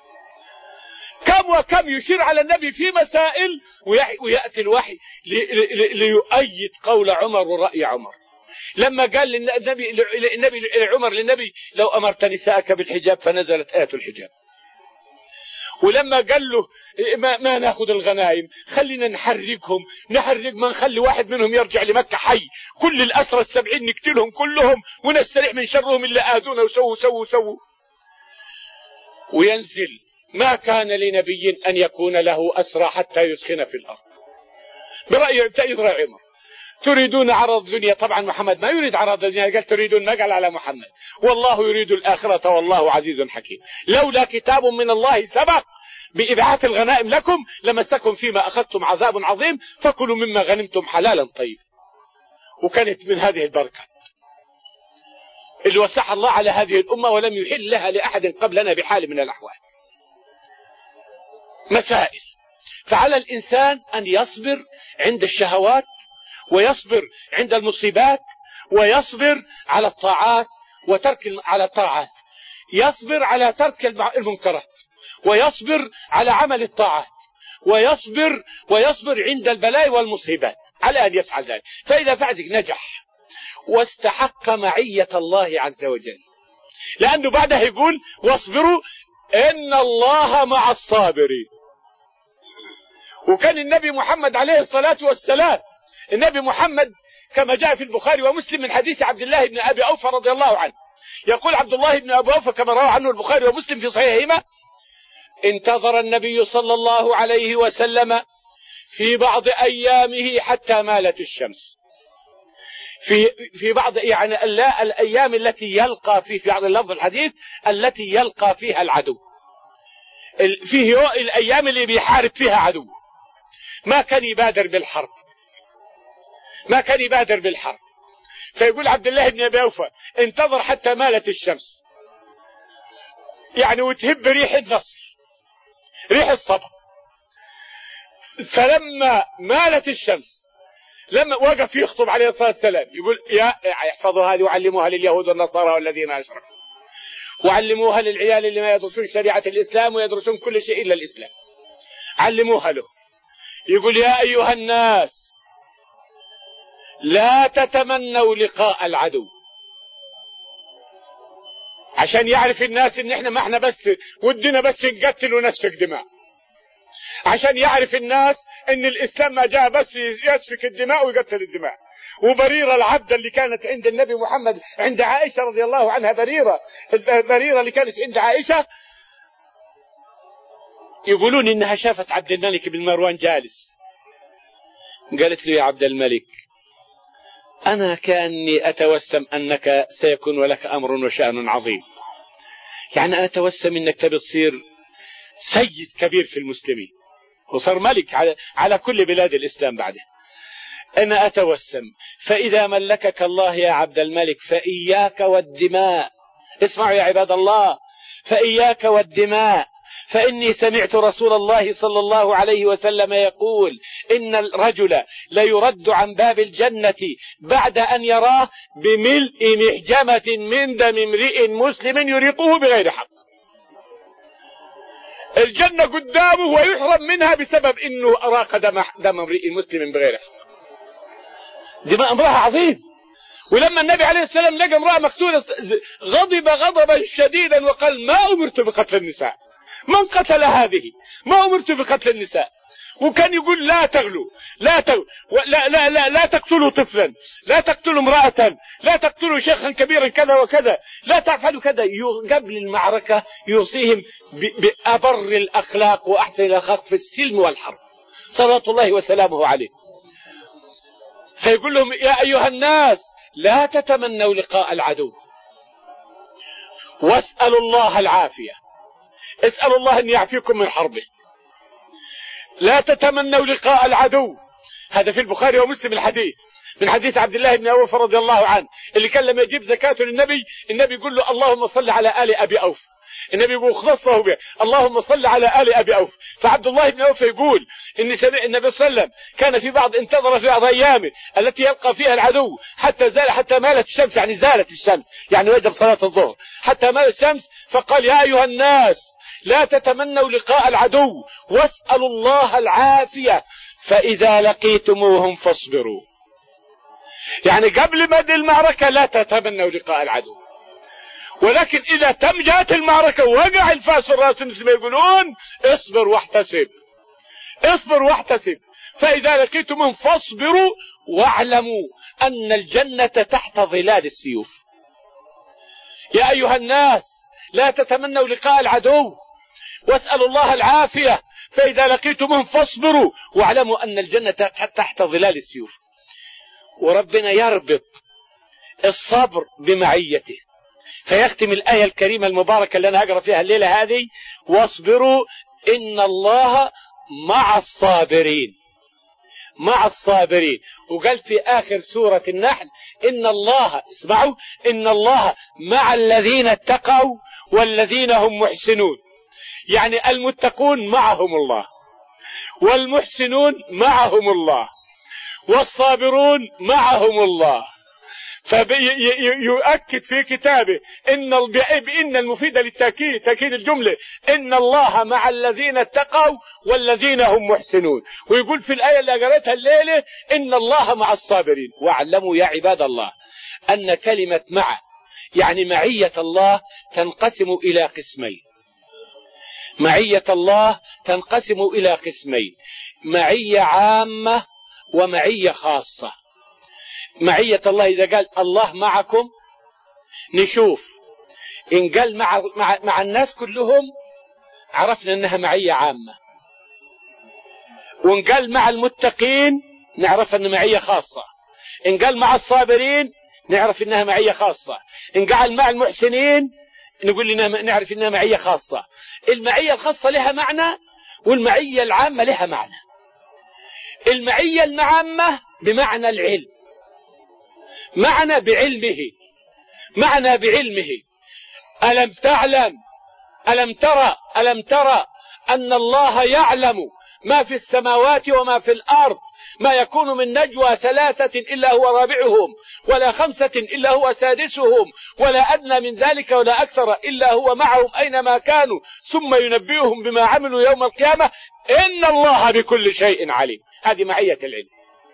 Speaker 2: كم وكم يشير على النبي في مسائل ويأتي الوحي ليؤيد قول عمر ورأي عمر. لما قال النبي عمر للنبي لو أمرت نساءك بالحجاب فنزلت آية الحجاب. ولما قال له ما ناخذ الغنائم، خلينا نحرقهم، ما نخلي واحد منهم يرجع لمكة حي، كل الأسرى 70 نقتلهم كلهم ونستريح من شرهم اللي آذونا وسووا. وينزل ما كان لنبي أن يكون له أسرى حتى يسخن في الأرض. برأي سيد عمر تريدون عرض الدنيا، طبعا محمد ما يريد عرض الدنيا، قال تريدون نقل على محمد، والله يريد الآخرة والله عزيز حكيم. لولا كتاب من الله سبق بإذاعة الغنائم لكم لمسكم فيما أخذتم عذاب عظيم فكلوا مما غنمتم حلالا طيبا. وكانت من هذه البركة اللي وسعها الله على هذه الأمة ولم يحل لها لأحد قبلنا بحال من الأحوال. مسائل. فعلى الإنسان أن يصبر عند الشهوات، ويصبر عند المصيبات، ويصبر على الطاعات وترك على الطاعات، يصبر على ترك المنكرات، ويصبر على عمل الطاعات، ويصبر عند البلاء والمصيبات، على أن يفعل ذلك. فإذا فعل نجح واستحق معية الله عز وجل، لأنه بعدها يقول واصبروا إن الله مع الصابرين. وكان النبي محمد عليه الصلاة والسلام، النبي محمد كما جاء في البخاري ومسلم من حديث عبد الله بن أبي أوفى رضي الله عنه، يقول عبد الله بن أبي أوفى كما روى عنه البخاري ومسلم في صحيحهما: انتظر النبي صلى الله عليه وسلم في بعض أيامه حتى مالت الشمس، في بعض يعني الأيام التي يلقى في بعض اللفظ الحديث التي يلقى فيها العدو، فيه الأيام اللي بيحارب فيها عدو، ما كان يبادر بالحرب. فيقول عبد الله بن أبي أوفى انتظر حتى مالت الشمس، يعني وتهب ريح النصر، ريح الصبا. فلما مالت الشمس، لما وقف يخطب عليه الصلاة والسلام يقول يحفظوا هذه وعلموها لليهود والنصارى والذين أشركوا، وعلموها للعيال اللي ما يدرسون شريعة الإسلام ويدرسون كل شيء إلا الإسلام، علموها له. يقول يا أيها الناس لا تتمنوا لقاء العدو، عشان يعرف الناس ان احنا ما احنا بس ودنا بس نقتل ونسفك دماء، عشان يعرف الناس ان الإسلام ما جاء بس يسفك الدماء ويقتل الدماء. وبريرة العبد اللي كانت عند النبي محمد عند عائشة رضي الله عنها، بريرة اللي كانت عند عائشة، يقولون انها شافت عبد الملك بن مروان جالس، قالت له يا عبد الملك أنا كأني أتوسم أنك سيكون لك أمر وشأن عظيم، يعني أتوسم أنك تبي تصير سيد كبير في المسلمين وصار ملك على كل بلاد الإسلام بعده. أنا أتوسم، فإذا ملكك الله يا عبد الملك فإياك والدماء، اسمعوا يا عباد الله، فإياك والدماء، فإني سمعت رسول الله صلى الله عليه وسلم يقول إن الرجل ليرد عن باب الجنة بعد أن يراه بملء محجمة من دم امرئ مسلم يريقه بغير حق. الجنة قدامه ويحرم منها بسبب إنه أراق دم امرئ مسلم بغير حق. دماء امرأة عظيم. ولما النبي عليه السلام لقى امرأة مقتولة غضب غضبا شديدا وقال ما أمرت بقتل النساء، من قتل هذه؟ ما أمرت بقتل النساء. وكان يقول لا تغلوا، لا تقتلوا طفلا، لا تقتلوا امرأة، لا تقتلوا شيخا كبيرا كذا وكذا، لا تفعلوا كذا. قبل المعركة يوصيهم بأبر الأخلاق وأحسن الأخلاق في السلم والحرب صلوات الله وسلامه عليه. فيقول لهم يا أيها الناس لا تتمنوا لقاء العدو واسألوا الله العافية، اسألوا الله أن يعفيكم من حربه. لا تتمنوا لقاء العدو. هذا في البخاري ومسلم الحديث من حديث عبد الله بن أوف رضي الله عنه، اللي كان لما يجيب زكاته للنبي، النبي يقول له اللهم صل على آل أبي أوف، النبي يقول خلصه به اللهم صل على آل أبي أوف. فعبد الله بن أوف يقول إن سمع النبي صلى الله عليه وسلم كان في بعض انتظر في بعض أيامه التي يلقى فيها العدو حتى مالت الشمس، يعني زالت الشمس، يعني وجب صلاة الظهر حتى مالت الشمس، فقال يا أيها الناس لا تتمنوا لقاء العدو واسألوا الله العافية، فإذا لقيتموهم فاصبروا. يعني قبل بدء المعركة لا تتمنوا لقاء العدو، ولكن إذا جاءت المعركة ووقع الفاس في الرأس مثل ما يقولون اصبر واحتسب، اصبر واحتسب، فإذا لقيتمهم فاصبروا واعلموا أن الجنة تحت ظلال السيوف. يا أيها الناس لا تتمنوا لقاء العدو واسألوا الله العافية، فإذا لقيتمهم فاصبروا واعلموا أن الجنة تحت ظلال السيوف. وربنا يربط الصبر بمعيته، فيختم الآية الكريمة المباركة اللي أنا هقرأ فيها الليلة هذه: واصبروا إن الله مع الصابرين. مع الصابرين. وقال في آخر سورة النحل: إن الله، اسمعوا، إن الله مع الذين اتقوا والذين هم محسنون. يعني المتقون معهم الله، والمحسنون معهم الله، والصابرون معهم الله. فيؤكد في كتابه بإن المفيدة للتأكيد، تأكيد الجملة: إن الله مع الذين اتقوا والذين هم محسنون. ويقول في الآية اللي قرأتها الليلة: إن الله مع الصابرين. واعلموا يا عباد الله أن كلمة مع، يعني معية الله، تنقسم إلى قسمين. معية الله تنقسم إلى قسمين: معية عامة ومعية خاصة. معية الله إذا قال الله معكم نشوف، إن قال مع الناس كلهم عرفنا أنها معية عامة، وإن قال مع المتقين نعرف أنها معية خاصة، إن قال مع الصابرين نعرف أنها معية خاصة، إن قال مع المحسنين نقول نعرف أنها معية خاصة. المعية الخاصة لها معنى، والمعية العامة لها معنى. المعية العامة بمعنى العلم، معنى بعلمه، معنى بعلمه. ألم ترى أن الله يعلم ما في السماوات وما في الأرض، ما يكون من نجوى 3 إلا هو رابعهم، ولا 5 إلا هو سادسهم، ولا أدنى من ذلك ولا أكثر إلا هو معهم أينما كانوا، ثم ينبئهم بما عملوا يوم القيامة، إن الله بكل شيء عليم. هذه معية العلم.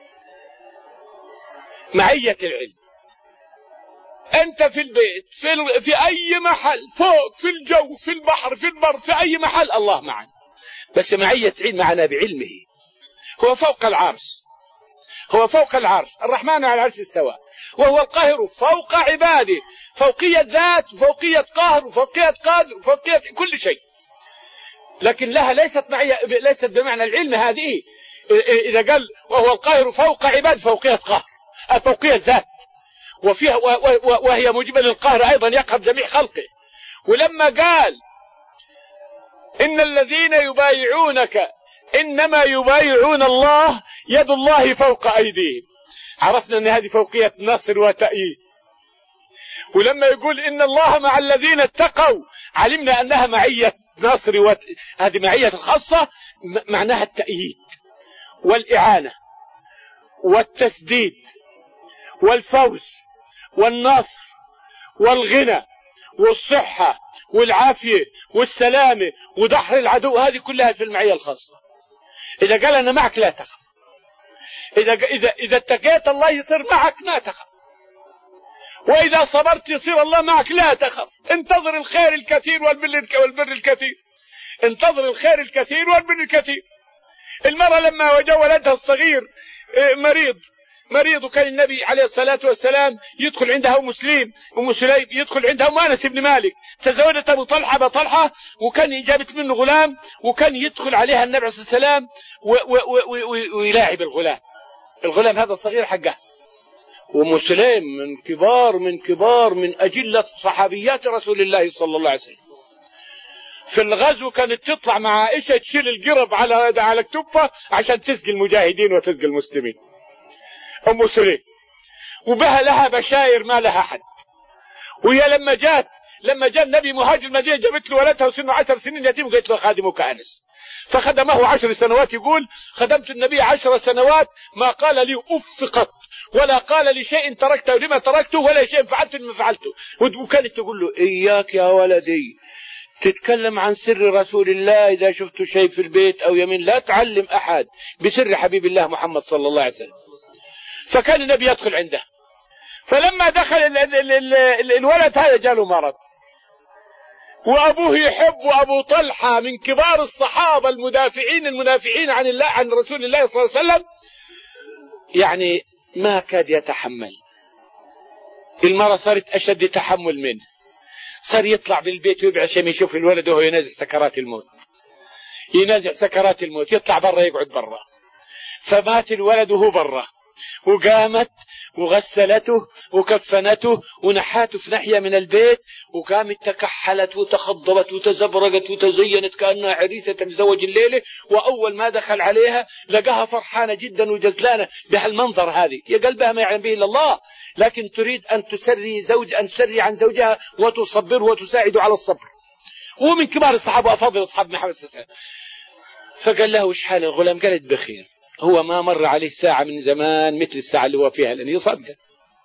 Speaker 2: معية العلم. أنت في البيت، في أي محل، فوق، في الجو، في البحر، في البر، في أي محل الله معنا. بس معية علم معنا بعلمه. هو فوق العرش، هو فوق العرش، الرحمن على العرش استوى، وهو القاهر فوق عباده، فوقية ذات، فوقية قهر، فوقية قادر، فوقية كل شيء. لكن لها ليست بمعنى العلم هذه. إذا قال وهو القاهر فوق عباده، فوقية قهر، فوقية ذات، وفيها وهي موجبة للقهر أيضا، يقهر جميع خلقه. ولما قال إن الذين يبايعونك إنما يبايعون الله يد الله فوق أيديهم، عرفنا أن هذه فوقية نصر وتأييد. ولما يقول إن الله مع الذين اتقوا، علمنا أنها معية نصر هذه معية الخاصة، معناها التأييد والإعانة والتسديد والفوز والنصر والغنى والصحة والعافية والسلامة ودحر العدو. هذه كلها في المعية الخاصة. إذا قال أنا معك لا تخف، إذا اتقيت الله يصير معك لا تخف، وإذا صبرت يصير الله معك لا تخف. انتظر الخير الكثير والبر الكثير، انتظر الخير الكثير والبر الكثير. المرأة لما وجد ولدها الصغير مريض، وكان النبي عليه الصلاة والسلام يدخل عندها أم سليم يدخل عندها أم أنس بن مالك، تزوجت أبو طلحة، وكان جابت منه غلام، وكان يدخل عليها النبي عليه الصلاة والسلام ويلاعب الغلام هذا الصغير حقه. وأم سليم من أجلة صحابيات رسول الله صلى الله عليه وسلم. في الغزو كانت تطلع مع عائشة تشيل القرب على كتفها عشان تسقي المجاهدين وتسقي المسلمين. أم سليم وبها لها بشاير ما لها حد. وهي لما جاء النبي مهاجر المدينة جابت له ولدها وسنه 10 سنين يتيم، وقالت له خادمك أنس، فخدمه 10 سنوات. يقول خدمت النبي 10 سنوات ما قال لي أف قط، ولا قال لي شيء تركته لما تركته، ولا شيء فعلته لما فعلته. وكانت تقول له إياك يا ولدي تتكلم عن سر رسول الله، إذا شفت شيء في البيت أو يمين لا تعلم أحد بسر حبيب الله محمد صلى الله عليه وسلم. فكان النبي يدخل عنده. فلما دخل الولد هذا جاله مرض، وأبوه يحب، وأبو طلحة من كبار الصحابة المنافعين عن الله، عن رسول الله صلى الله عليه وسلم، يعني ما كاد يتحمل. المرة صارت أشد تحمل منه، صار يطلع بالبيت ويبعد عشان يشوف الولد وهو ينازع سكرات الموت، يطلع برا يقعد برا. فمات الولد وهو برا، وقامت وغسلته وكفنته ونحاته في ناحية من البيت، وقامت تكحلت وتخضبت وتزبرقت وتزينت كأنها عريسة تتزوج الليلة. وأول ما دخل عليها لقاها فرحانة جدا وجزلانة بهالمنظر هذه، يا قلبها ما يعلم به إلا الله، لكن تريد أن تسري عن زوجها وتصبر وتساعد على الصبر. ومن كبار الصحابة وأفاضل أصحاب محمد صلى الله عليه وسلم. فقال له وش حال الغلام؟ قالت بخير، هو ما مر عليه ساعة من زمان مثل الساعة اللي هو فيها، لأنه يصدق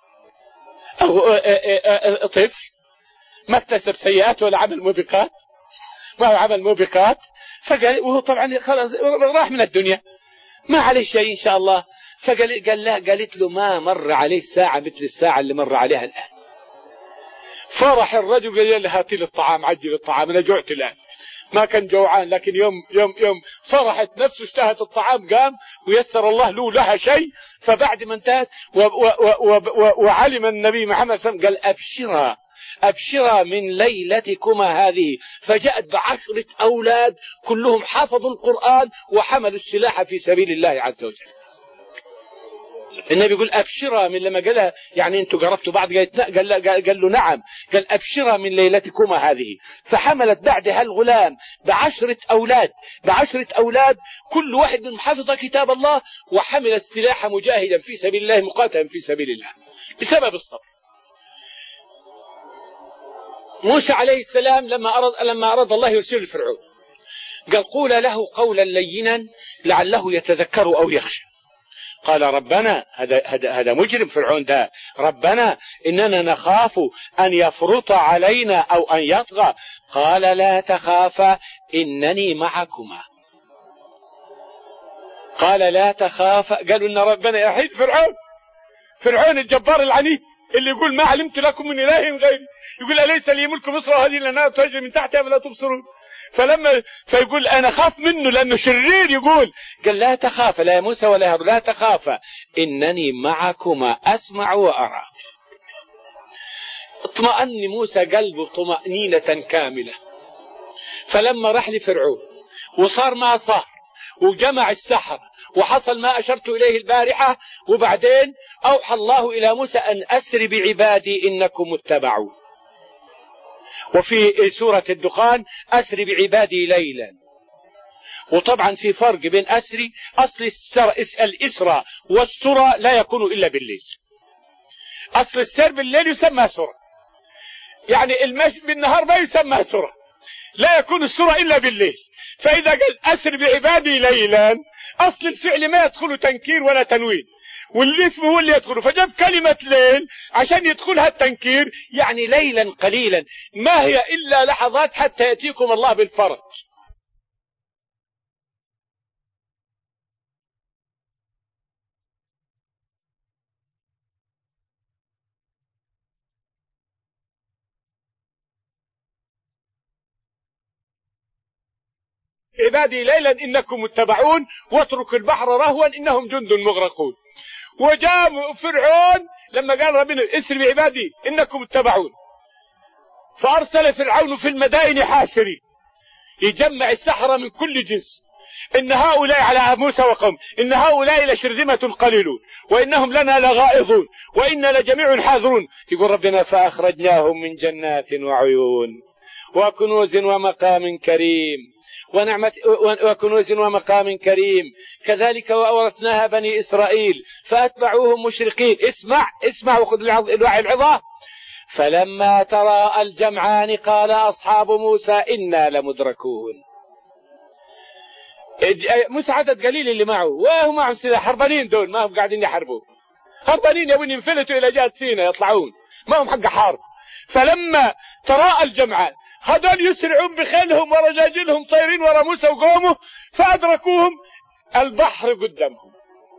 Speaker 2: طفل ما اكتسب سيئات ولا عمل موبقات، ما هو عمل موبقات. فقال، وهو طبعا خلاص راح من الدنيا ما عليه شيء إن شاء الله. قالت له ما مر عليه ساعة مثل الساعة اللي مر عليها الآن. فرح الرجل، قال له هاتي لي الطعام، عجل الطعام، أنا جوعت الآن. ما كان جوعان، لكن يوم فرحت نفسه اشتهت الطعام، قام ويسر الله له لها شيء. فبعد ما انتهت وعلم النبي محمد صلى الله عليه وسلم، قال أبشرا من ليلتكما هذه. فجاءت ب10 أولاد كلهم حفظوا القرآن وحملوا السلاح في سبيل الله عز وجل. النبي يقول أبشرا من، لما قالها يعني أنتوا قربتوا بعض، قال له نعم، قال أبشرا من ليلتكما هذه. فحملت بعدها الغلام ب10 أولاد كل واحد من حفظ كتاب الله وحمل السلاح مجاهدا في سبيل الله، مقاتلا في سبيل الله بسبب الصبر. موسى عليه السلام لما أراد الله يرسل فرعون، قال قول له قولا لينا لعله يتذكر أو يخشى. قال ربنا، هذا مجرم فرعون ده، ربنا إننا نخاف أن يفرط علينا أو أن يطغى. قال لا تخافا إنني معكما. قال لا تخافا، قالوا إن ربنا يحيد فرعون الجبار العنيد اللي يقول ما علمت لكم من إله غيري، يقول أليس لي ملك مصر وهذه الأنهار تجري من تحتها فلا تبصرون. فيقول أنا خاف منه لأنه شرير. يقول قال لا تخاف، لا يا موسى ولا يا هارون، لا تخافا إنني معكما أسمع وأرى. اطمأن موسى قلبه طمأنينة كاملة. فلما راح لفرعون وصار ما صار وجمع السحر وحصل ما أشرت إليه البارحة، وبعدين أوحى الله إلى موسى أن أسر بعبادي إنكم متبعون. وفي سورة الدخان أسر بعبادي ليلا. وطبعا في فرق بين أسري، أصل الإسرى والسرى لا يكون إلا بالليل. أصل السر بالليل يسمى سرى، يعني المشي بالنهار ما يسمى سرى، لا يكون السرى إلا بالليل. فإذا قال أسر بعبادي ليلا، أصل الفعل ما يدخل تنكير ولا تنوين، والاسم هو اللي يدخله، فجاب كلمة ليل عشان يدخلها التنكير، يعني ليلا قليلا، ما هي إلا لحظات حتى يأتيكم الله بالفرج. عبادي ليلا إنكم متبعون واترك البحر رهوا إنهم جند مغرقون. وجاء فرعون لما قال ربنا اسر بعبادي إنكم متبعون، فأرسل فرعون في المدائن حاشرين يجمع السحرة من كل جنس، إن هؤلاء على موسى وقوم، إن هؤلاء لشرذمة قليلون وإنهم لنا لغائظون وإنا لجميع حاذرون. يقول ربنا فأخرجناهم من جنات وعيون وكنوز ومقام كريم وكنوز ومقام كريم كذلك وأورثناها بني إسرائيل فأتبعوهم مشرقين. اسمع وخذ الوعي العظة. فلما تراءى الجمعان قال أصحاب موسى إنا لمدركون. موسى عدد قليل اللي معه، وهم معهم سلاح، هربانين دول، ما هم قاعدين يحاربوا، هربانين يبون ينفلتوا إلى جهة سيناء يطلعون، ما هم حق حرب. فلما تراءى الجمعان، هذول يسرعون بخيلهم ورجاجلهم طيرين ورا موسى وقومه، فأدركوهم البحر قدامهم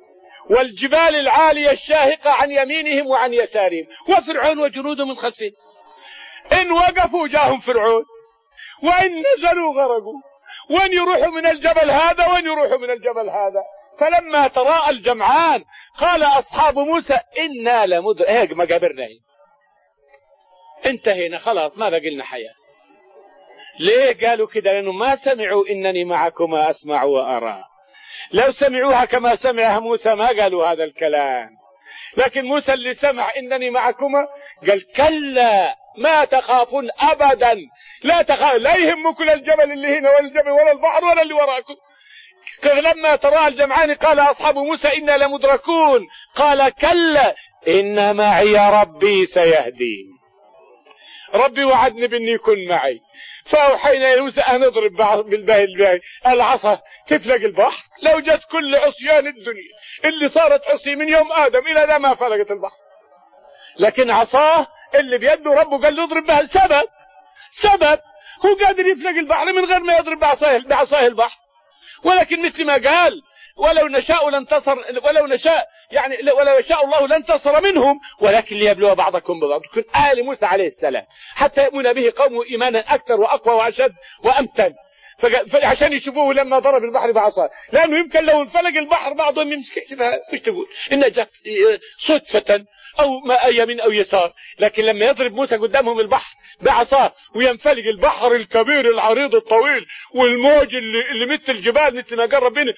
Speaker 2: والجبال العالية الشاهقة عن يمينهم وعن يسارهم، وفرعون وجنوده من خلفهم. إن وقفوا جاهم فرعون، وإن نزلوا غرقوا، وإن يروحوا من الجبل هذا وإن يروحوا من الجبل هذا. فلما تراءى الجمعان قال أصحاب موسى إنا لمدركون. هيك مقابرنا انتهينا خلاص، ما بقي لنا حياة. ليه قالوا كده؟ لأنه ما سمعوا إنني معكما أسمع وأرى. لو سمعوها كما سمعها موسى ما قالوا هذا الكلام، لكن موسى اللي سمع إنني معكما قال كلا ما تخافون أبدا، لا تخاف، لا يهمكم الجبل اللي هنا ولا الجبل ولا البحر ولا اللي وراكم. لما ترى الجمعان قال أصحاب موسى إنا لمدركون، قال كلا إن معي ربي سيهدين. ربي وعدني بأن يكون معي. فأوحينا إلى موسى أن اضرب العصا تفلق البحر. لو جت كل عصيان الدنيا اللي صارت عصي من يوم آدم إلى ذا ما فلقت البحر، لكن عصاه اللي بيده ربه قال له اضرب بها. سبب هو قادر يفلق البحر من غير ما يضرب بعصاه البحر. ولكن مثل ما قال ولو نشاء لانتصر، ولو يشاء الله لانتصر منهم ولكن ليبلو بعضكم ببعض. كن آل موسى عليه السلام حتى يؤمن به قومه إيمانا أكثر وأقوى وأشد وأمتن، عشان يشوفوه لما ضرب البحر بعصاه. لأنه يمكن لو انفلق البحر بعضهم يمسك مش تقول إنه جاء صدفة أو ما يمين أو يسار، لكن لما يضرب موسى قدامهم البحر بعصاه وينفلق البحر الكبير العريض الطويل والموج اللي مثل الجبال مثل ما قال ربنا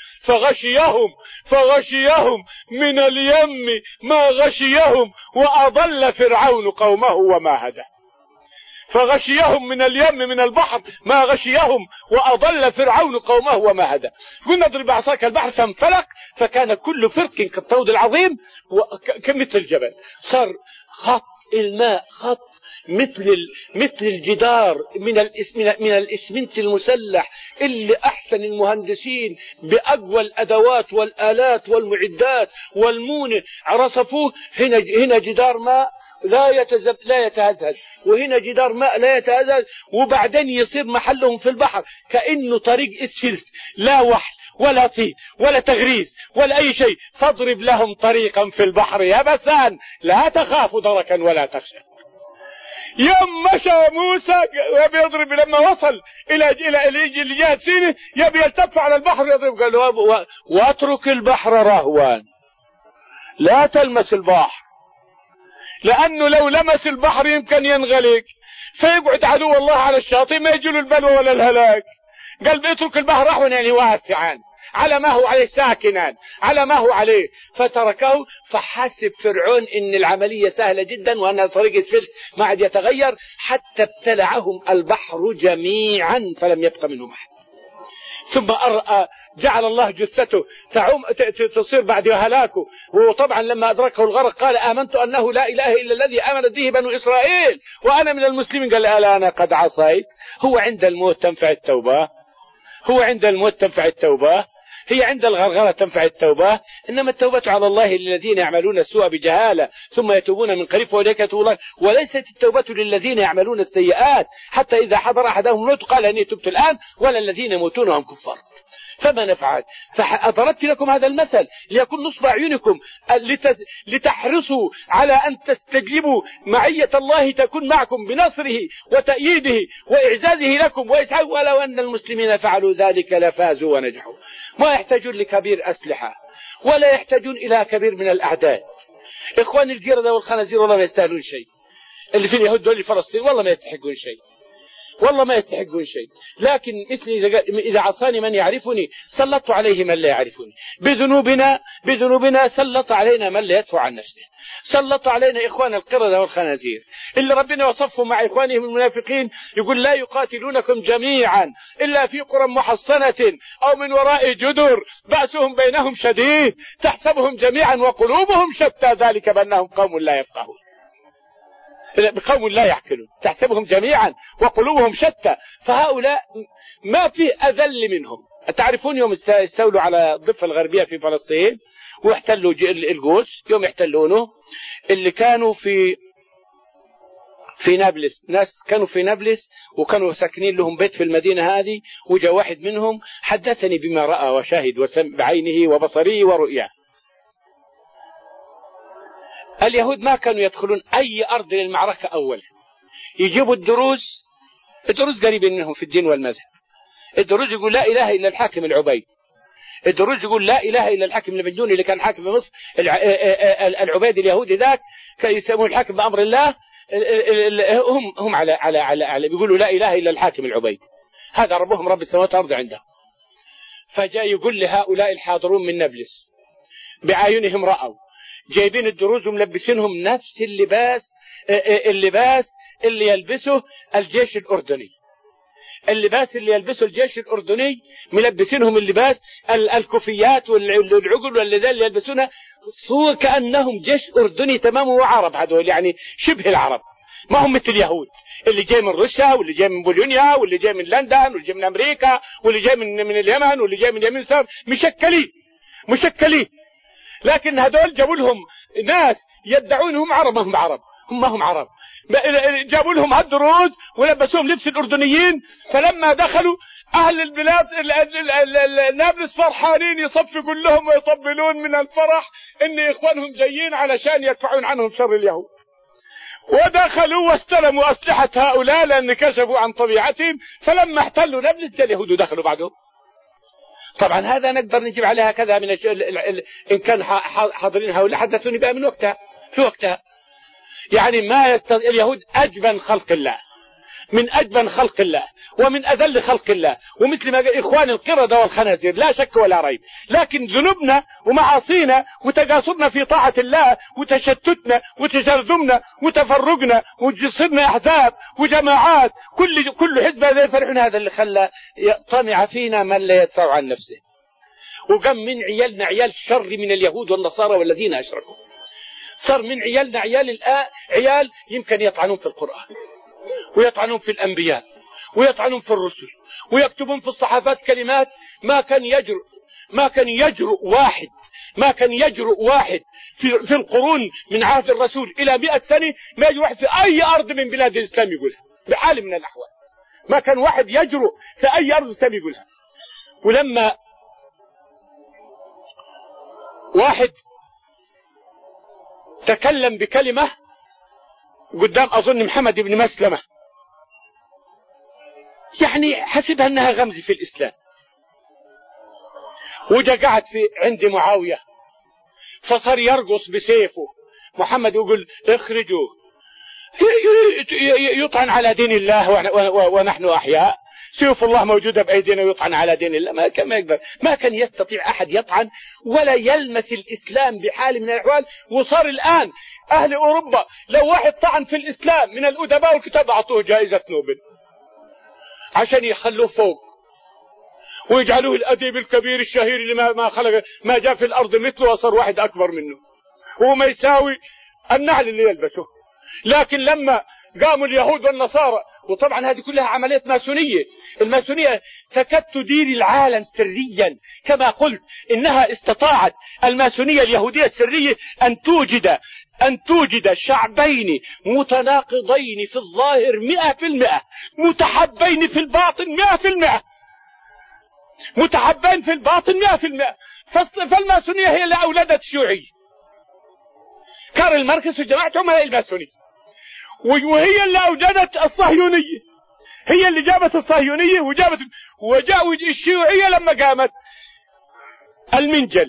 Speaker 2: فغشيهم من اليم ما غشيهم وأضل فرعون قومه وما هدى. فغشيهم من اليم من البحر ما غشيهم وأضل فرعون قومه وما هدى. قلنا اضرب بعصاك البحر فانفلق فكان كل فرق كالطود العظيم كمثل الجبل. صار خط الماء خط مثل الجدار من الإسمنت المسلح اللي أحسن المهندسين بأقوى الأدوات والآلات والمعدات والمونة رصفوه. هنا جدار ماء لا يتهزهز، وهنا جدار ماء لا يتهزهز، وبعدين يصير محلهم في البحر كأنه طريق اسفلت، لا وحل ولا طين ولا تغريز ولا أي شيء. فاضرب لهم طريقا في البحر يبسا لا تخاف دركا ولا تخشى. يوم مشى موسى يبي يضرب، لما وصل إلى جهة سيناء يبي يلتف على البحر يضرب، قال له واترك البحر رهوا لا تلمس البحر، لأنه لو لمس البحر يمكن ينغلق فيقعد عدو الله على الشاطئ ما يجي له البلوى ولا الهلاك. قال بيترك البحر رهوا يعني واسعا على ما هو عليه، ساكنا على ما هو عليه. فتركه، فحسب فرعون ان العملية سهلة جدا وان طريق الفلك ما عاد يتغير، حتى ابتلعهم البحر جميعا فلم يبق منهم احد. ثم جعل الله جثته تصير بعد هلاكه. وطبعا لما أدركه الغرق قال آمنت أنه لا إله إلا الذي آمنت به بنو إسرائيل وأنا من المسلمين. قال ألا أنا قد عصيت. هو عند الموت تنفع التوبة؟ هي عند الغرغرة تنفع التوبة؟ إنما التوبة على الله للذين يعملون السوء بجهالة ثم يتوبون من قريب فأولئك يتوب الله. وليست التوبة للذين يعملون السيئات حتى إذا حضر أحدهم الموت قال إني تبت الآن، ولا الذين يموتون وهم كفار. فما نفعل؟ فأضربت لكم هذا المثل ليكون نصب أعينكم لتحرصوا على أن تستجلبوا معية الله تكون معكم بنصره وتأييده وإعزازه لكم وإسعاده. ولو أن المسلمين فعلوا ذلك لفازوا ونجحوا. ما يحتاجون لكبير أسلحة ولا يحتاجون إلى كبير من الأعداد. إخوان الجردة والخنازير والله ما يستاهلون شيء. اللي في اليهود واللي في فلسطين والله ما يستحقون شيء. لكن مثل إذا عصاني من يعرفني سلطت عليه من لا يعرفني. بذنوبنا سلط علينا من لا يدفع عن نفسه. سلط علينا إخوان القردة والخنازير اللي ربنا وصفهم مع إخوانهم المنافقين، يقول لا يقاتلونكم جميعا إلا في قرى محصنة أو من وراء جدر بأسهم بينهم شديد تحسبهم جميعا وقلوبهم شتى ذلك بأنهم قوم لا يفقهون، بقوم لا يعقلون. تحسبهم جميعا وقلوبهم شتى. فهؤلاء ما في أذل منهم. تعرفون يوم استولوا على الضفة الغربية في فلسطين واحتلوا القدس، يوم يحتلونه اللي كانوا في نابلس، ناس كانوا في نابلس وكانوا ساكنين لهم بيت في المدينة هذه، وجاء واحد منهم حدثني بما رأى وشاهد بعينه وبصره ورؤياه. اليهود ما كانوا يدخلون أي أرض للمعركة أولا، يجيبوا الدروز قريبين منهم في الدين والمذهب. الدروز يقول لا إله إلا الحاكم العبيد، الدروز يقول لا إله إلا الحاكم البنجوني اللي كان حاكم في مصر، العبيد اليهودي ذاك كان يسموه الحاكم بأمر الله. هم على بيقولوا لا إله إلا الحاكم العبيد، هذا ربهم رب السماوات والأرض عنده. فجاء يقول لهؤلاء الحاضرون من نابلس بعيونهم رأوا جايبين الدروز وملبسينهم نفس اللباس اللي يلبسه الجيش الأردني، اللباس اللي يلبسه الجيش الأردني، ملبسينهم اللباس الكوفيات والعقل واللي يلبسونها صور كأنهم جيش أردني تمام، وعرب هذول يعني شبه العرب، ما هم مثل اليهود اللي جاي من روسيا واللي جاي من بولونيا واللي جاي من لندن واللي جاي من أمريكا واللي جاي من اليمن واللي جاي من اليمين صار مشكلين. لكن هذول جابوا لهم ناس يدعون هم عرب، ما هم عرب، جابوا لهم هالدروز ولبسوهم لبس الأردنيين. فلما دخلوا أهل البلاد نابلس فرحانين يصفقوا لهم ويطبلون من الفرح إن إخوانهم جايين علشان يدفعون عنهم شر اليهود. ودخلوا واستلموا أسلحة هؤلاء لأن كشفوا عن طبيعتهم. فلما احتلوا نابلس جاء اليهود ودخلوا بعدهم. طبعا هذا نقدر نجيب عليها كذا من إن كان حاضرين هؤلاء حدثوني بها من وقتها في وقتها. يعني ما اليهود أجبن خلق الله، من أجبن خلق الله ومن أذل خلق الله، ومثل ما قال إخوان القردة والخنازير لا شك ولا ريب. لكن ذنوبنا ومعاصينا وتقاصرنا في طاعة الله وتشتتنا وتشرذمنا وتفرقنا وصرنا أحزاب وجماعات كل حزب يفرحون، هذا اللي خلى طمع فينا من لا يدفع عن نفسه. وقام من عيالنا عيال شر من اليهود والنصارى والذين أشركوا. صار من عيالنا عيال يمكن يطعنون في القرآن ويطعنون في الأنبياء ويطعنون في الرسل ويكتبون في الصحافات كلمات ما كان يجرؤ واحد في القرون من عهد الرسول إلى 100 سنة ما يجرؤ واحد في أي أرض من بلاد الإسلام يقولها بحال من الأحوال. ما كان واحد يجرؤ في أي أرض الإسلام يقولها. ولما واحد تكلم بكلمة قدام أظن محمد بن مسلمة، يعني حسبها أنها غمز في الإسلام، وجا قعد عند معاوية فصار يرقص بسيفه. محمد يقول اخرجوا، يطعن على دين الله ونحن أحياء، سيوف الله موجودة بأيدينا ويطعن على دين الله. ما كان يستطيع أحد يطعن ولا يلمس الإسلام بحال من الأحوال. وصار الآن أهل أوروبا لو واحد طعن في الإسلام من الأدباء والكتاب أعطوه جائزة نوبل عشان يخلوه فوق ويجعلوه الأديب الكبير الشهير اللي ما جاء في الأرض مثله وصار واحد أكبر منه وهو ما يساوي النعل اللي يلبسه. لكن لما قاموا اليهود والنصارى، وطبعا هذه كلها عمليات ماسونية، الماسونية تكاد تدير العالم سريا كما قلت. إنها استطاعت الماسونية اليهودية السرية أن توجد شعبين متناقضين في الظاهر 100%، متحابين في الباطن 100%، متحابين في الباطن 100%. فالماسونية هي اللي أولدت الشيوعية، كارل ماركس وجماعة عملاء الماسونية، وهي اللي أوجدت الصهيونية، هي اللي جابت الصهيونية وجاءوا الشيوعية لما قامت. المنجل،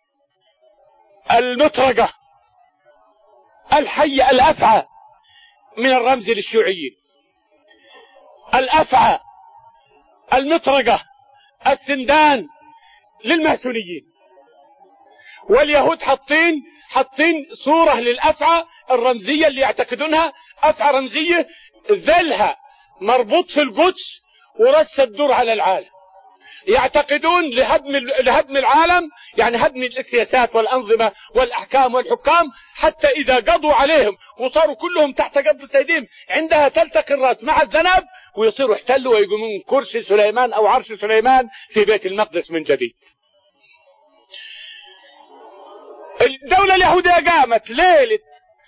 Speaker 2: المطرقة، الحية، الأفعى من الرمز للشيوعيين، الأفعى، المطرقة، السندان للماسونيين. واليهود حاطين صورة للأفعى الرمزية اللي يعتقدونها أفعى رمزية، ذلها مربوط في القدس ورس الدور على العالم. يعتقدون لهدم العالم، يعني هدم السياسات والأنظمة والأحكام والحكام، حتى إذا قضوا عليهم وصاروا كلهم تحت قبضة أيديهم عندها تلتقي الرأس مع الذنب ويصيروا احتلوا ويقومون كرسي سليمان أو عرش سليمان في بيت المقدس من جديد. الدولة اليهودية قامت ليلة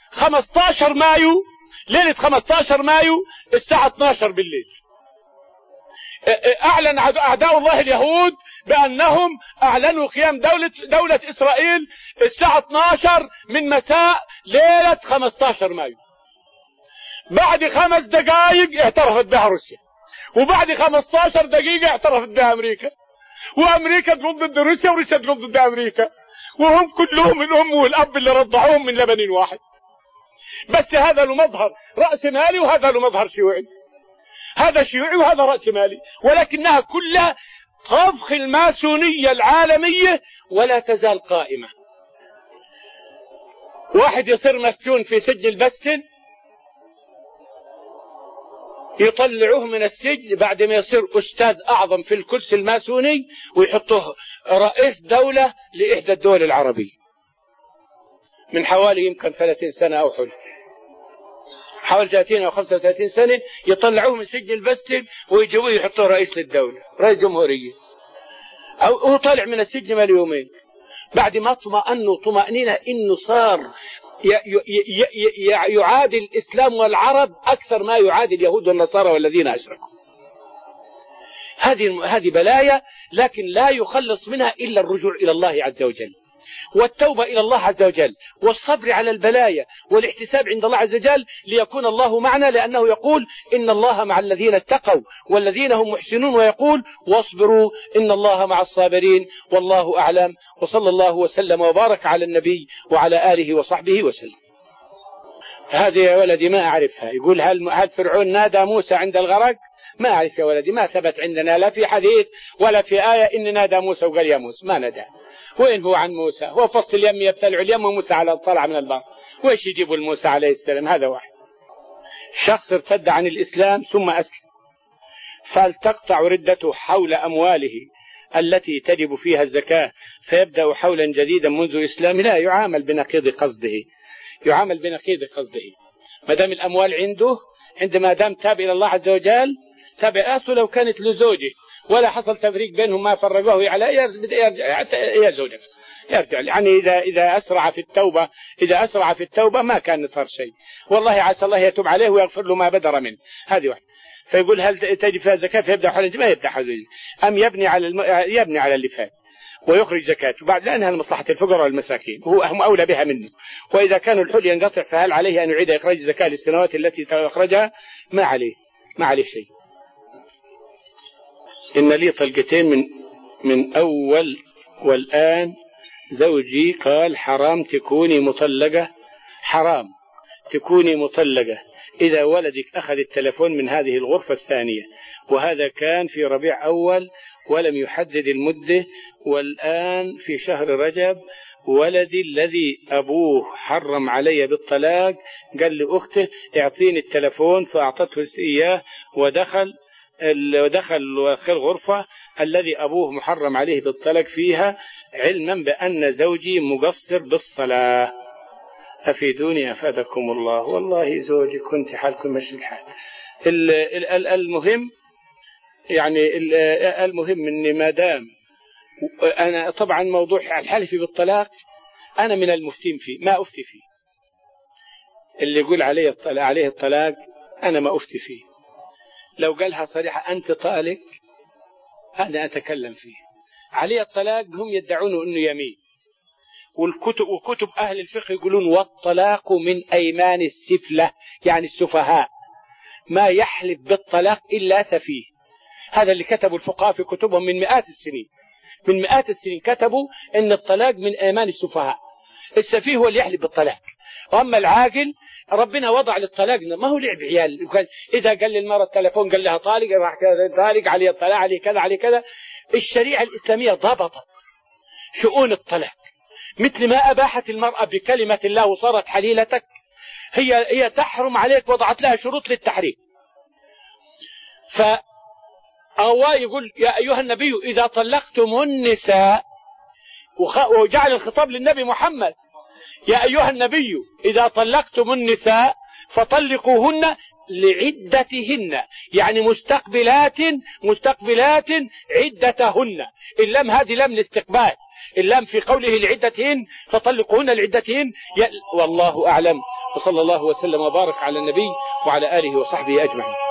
Speaker 2: 15 مايو الساعة 12 بالليل. أعلن أعداء الله اليهود بأنهم أعلنوا قيام دولة إسرائيل الساعة 12 من مساء ليلة 15 مايو. بعد 5 دقائق اعترفت بها روسيا، وبعد 15 دقيقة اعترفت بها أمريكا، وأمريكا تقول ضد روسيا وروسيا تقول ضد أمريكا، وهم كلهم الأم والأب اللي رضعوهم من لبن واحد. بس هذا له مظهر رأس مالي وهذا له مظهر شيوعي، هذا شيوعي وهذا رأس مالي، ولكنها كلها طبخ الماسونية العالمية ولا تزال قائمة. واحد يصير مسجون في سجن البستن، يطلعوه من السجن بعد ما يصير أستاذ أعظم في الكرسي الماسوني ويحطوه رئيس دولة لإحدى الدول العربية. من حوالي يمكن 30 سنة أو حوالي 30 أو 35 سنة يطلعوه من سجن البستن ويجيبوه يحطوه رئيس للدولة، رئيس جمهورية، أو هو طالع من السجن مال يومين بعد ما اطمأنوا طمأنينة إنه صار يعادي الإسلام والعرب أكثر ما يعادي اليهود والنصارى والذين أشركوا. هذه بلايا، لكن لا يخلص منها إلا الرجوع إلى الله عز وجل، والتوبة إلى الله عز وجل، والصبر على البلايا، والاحتساب عند الله عز وجل، ليكون الله معنا، لأنه يقول إن الله مع الذين اتقوا والذين هم محسنون، ويقول واصبروا إن الله مع الصابرين، والله أعلم. وصلى الله وسلم وبارك على النبي وعلى آله وصحبه وسلم. هذه يا ولدي ما أعرفها. يقول هل فرعون نادى موسى عند الغرق؟ ما أعرف يا ولدي، ما ثبت عندنا لا في حديث ولا في آية إن نادى موسى وقال يا موسى، ما نادى. وين هو عن موسى؟ هو فصل اليم يبتلع اليم وموسى على طلع من البحر، وإيش يجيبوا لموسى عليه السلام؟ هذا واحد. شخص ارتد عن الإسلام ثم أسلم، فلتقطع ردته حول أمواله التي تجب فيها الزكاة فيبدأ حولا جديدا منذ إسلامه. لا، يعامل بنقيض قصده، يعامل بنقيض قصده. ما دام الأموال عنده، عندما دام تاب إلى الله عز وجل، تابع أصله لو كانت لزوجه ولا حصل تفريق بينهم ما فرقوه على يا زوجك يرجع. يعني إذا أسرع في التوبة ما كان صار شيء، والله عسى الله يتوب عليه ويغفر له ما بدر منه. هذه واحد. فيقول هل تجب فيها زكاة؟ فيبدأ حوالي ما يبدأ حوالي، أم يبني على اللي فات ويخرج زكاته بعد، لأنها لمصلحة الفقراء والمساكين، هم أولى بها منه. وإذا كان الحل ينقطع فهل عليه أن يعيد إخراج الزكاة للسنوات التي أخرجها؟ ما عليه شيء. إن لي طلقتين من أول، والآن زوجي قال حرام تكوني مطلقة إذا ولدك أخذ التلفون من هذه الغرفة الثانية، وهذا كان في ربيع أول ولم يحدد المدة، والآن في شهر رجب ولدي الذي أبوه حرم علي بالطلاق قال لأخته اعطيني التلفون، فأعطته إياه ودخل الغرفة الذي أبوه محرم عليه بالطلاق فيها، علما بأن زوجي مقصر بالصلاة. أفيدوني أفادكم الله. والله زوجي كنت حالكم مش الحال. المهم إني ما دام أنا طبعا موضوع الحلف بالطلاق أنا من المفتين فيه، ما أفتي فيه. اللي يقول عليه الطلاق أنا ما أفتي فيه. لو قالها صريحة أنت طالق أنا أتكلم فيه. عليه الطلاق هم يدعونه أنه يمين، وكتب أهل الفقه يقولون والطلاق من أيمان السفلة، يعني السفهاء، ما يحلف بالطلاق إلا سفيه. هذا اللي كتبوا الفقهاء في كتبهم من مئات السنين كتبوا أن الطلاق من أيمان السفهاء. السفيه هو اللي يحلف بالطلاق، وأما العاقل ربنا وضع للطلاق ما هو لعب عيال. إذا قال للمرأة التلفون قال لها طالق، راح طالق، عليه الطلاق، عليه كذا. الشريعة الإسلامية ضبطت شؤون الطلاق، مثل ما أباحت المرأة بكلمة الله وصارت حليلتك، هي تحرم عليك، وضعت لها شروط للتحريم. فالله يقول يا أيها النبي إذا طلقتم النساء، وجعل الخطاب للنبي محمد، يا أيها النبي إذا طلقتم النساء فطلقوهن لعدتهن، يعني مستقبلات عدتهن. اللام هذه لام الاستقبال، اللام في قوله لعدتهن فطلقوهن لعدتهن. والله أعلم، وصلى الله وسلم وبارك على النبي وعلى آله وصحبه أجمعين.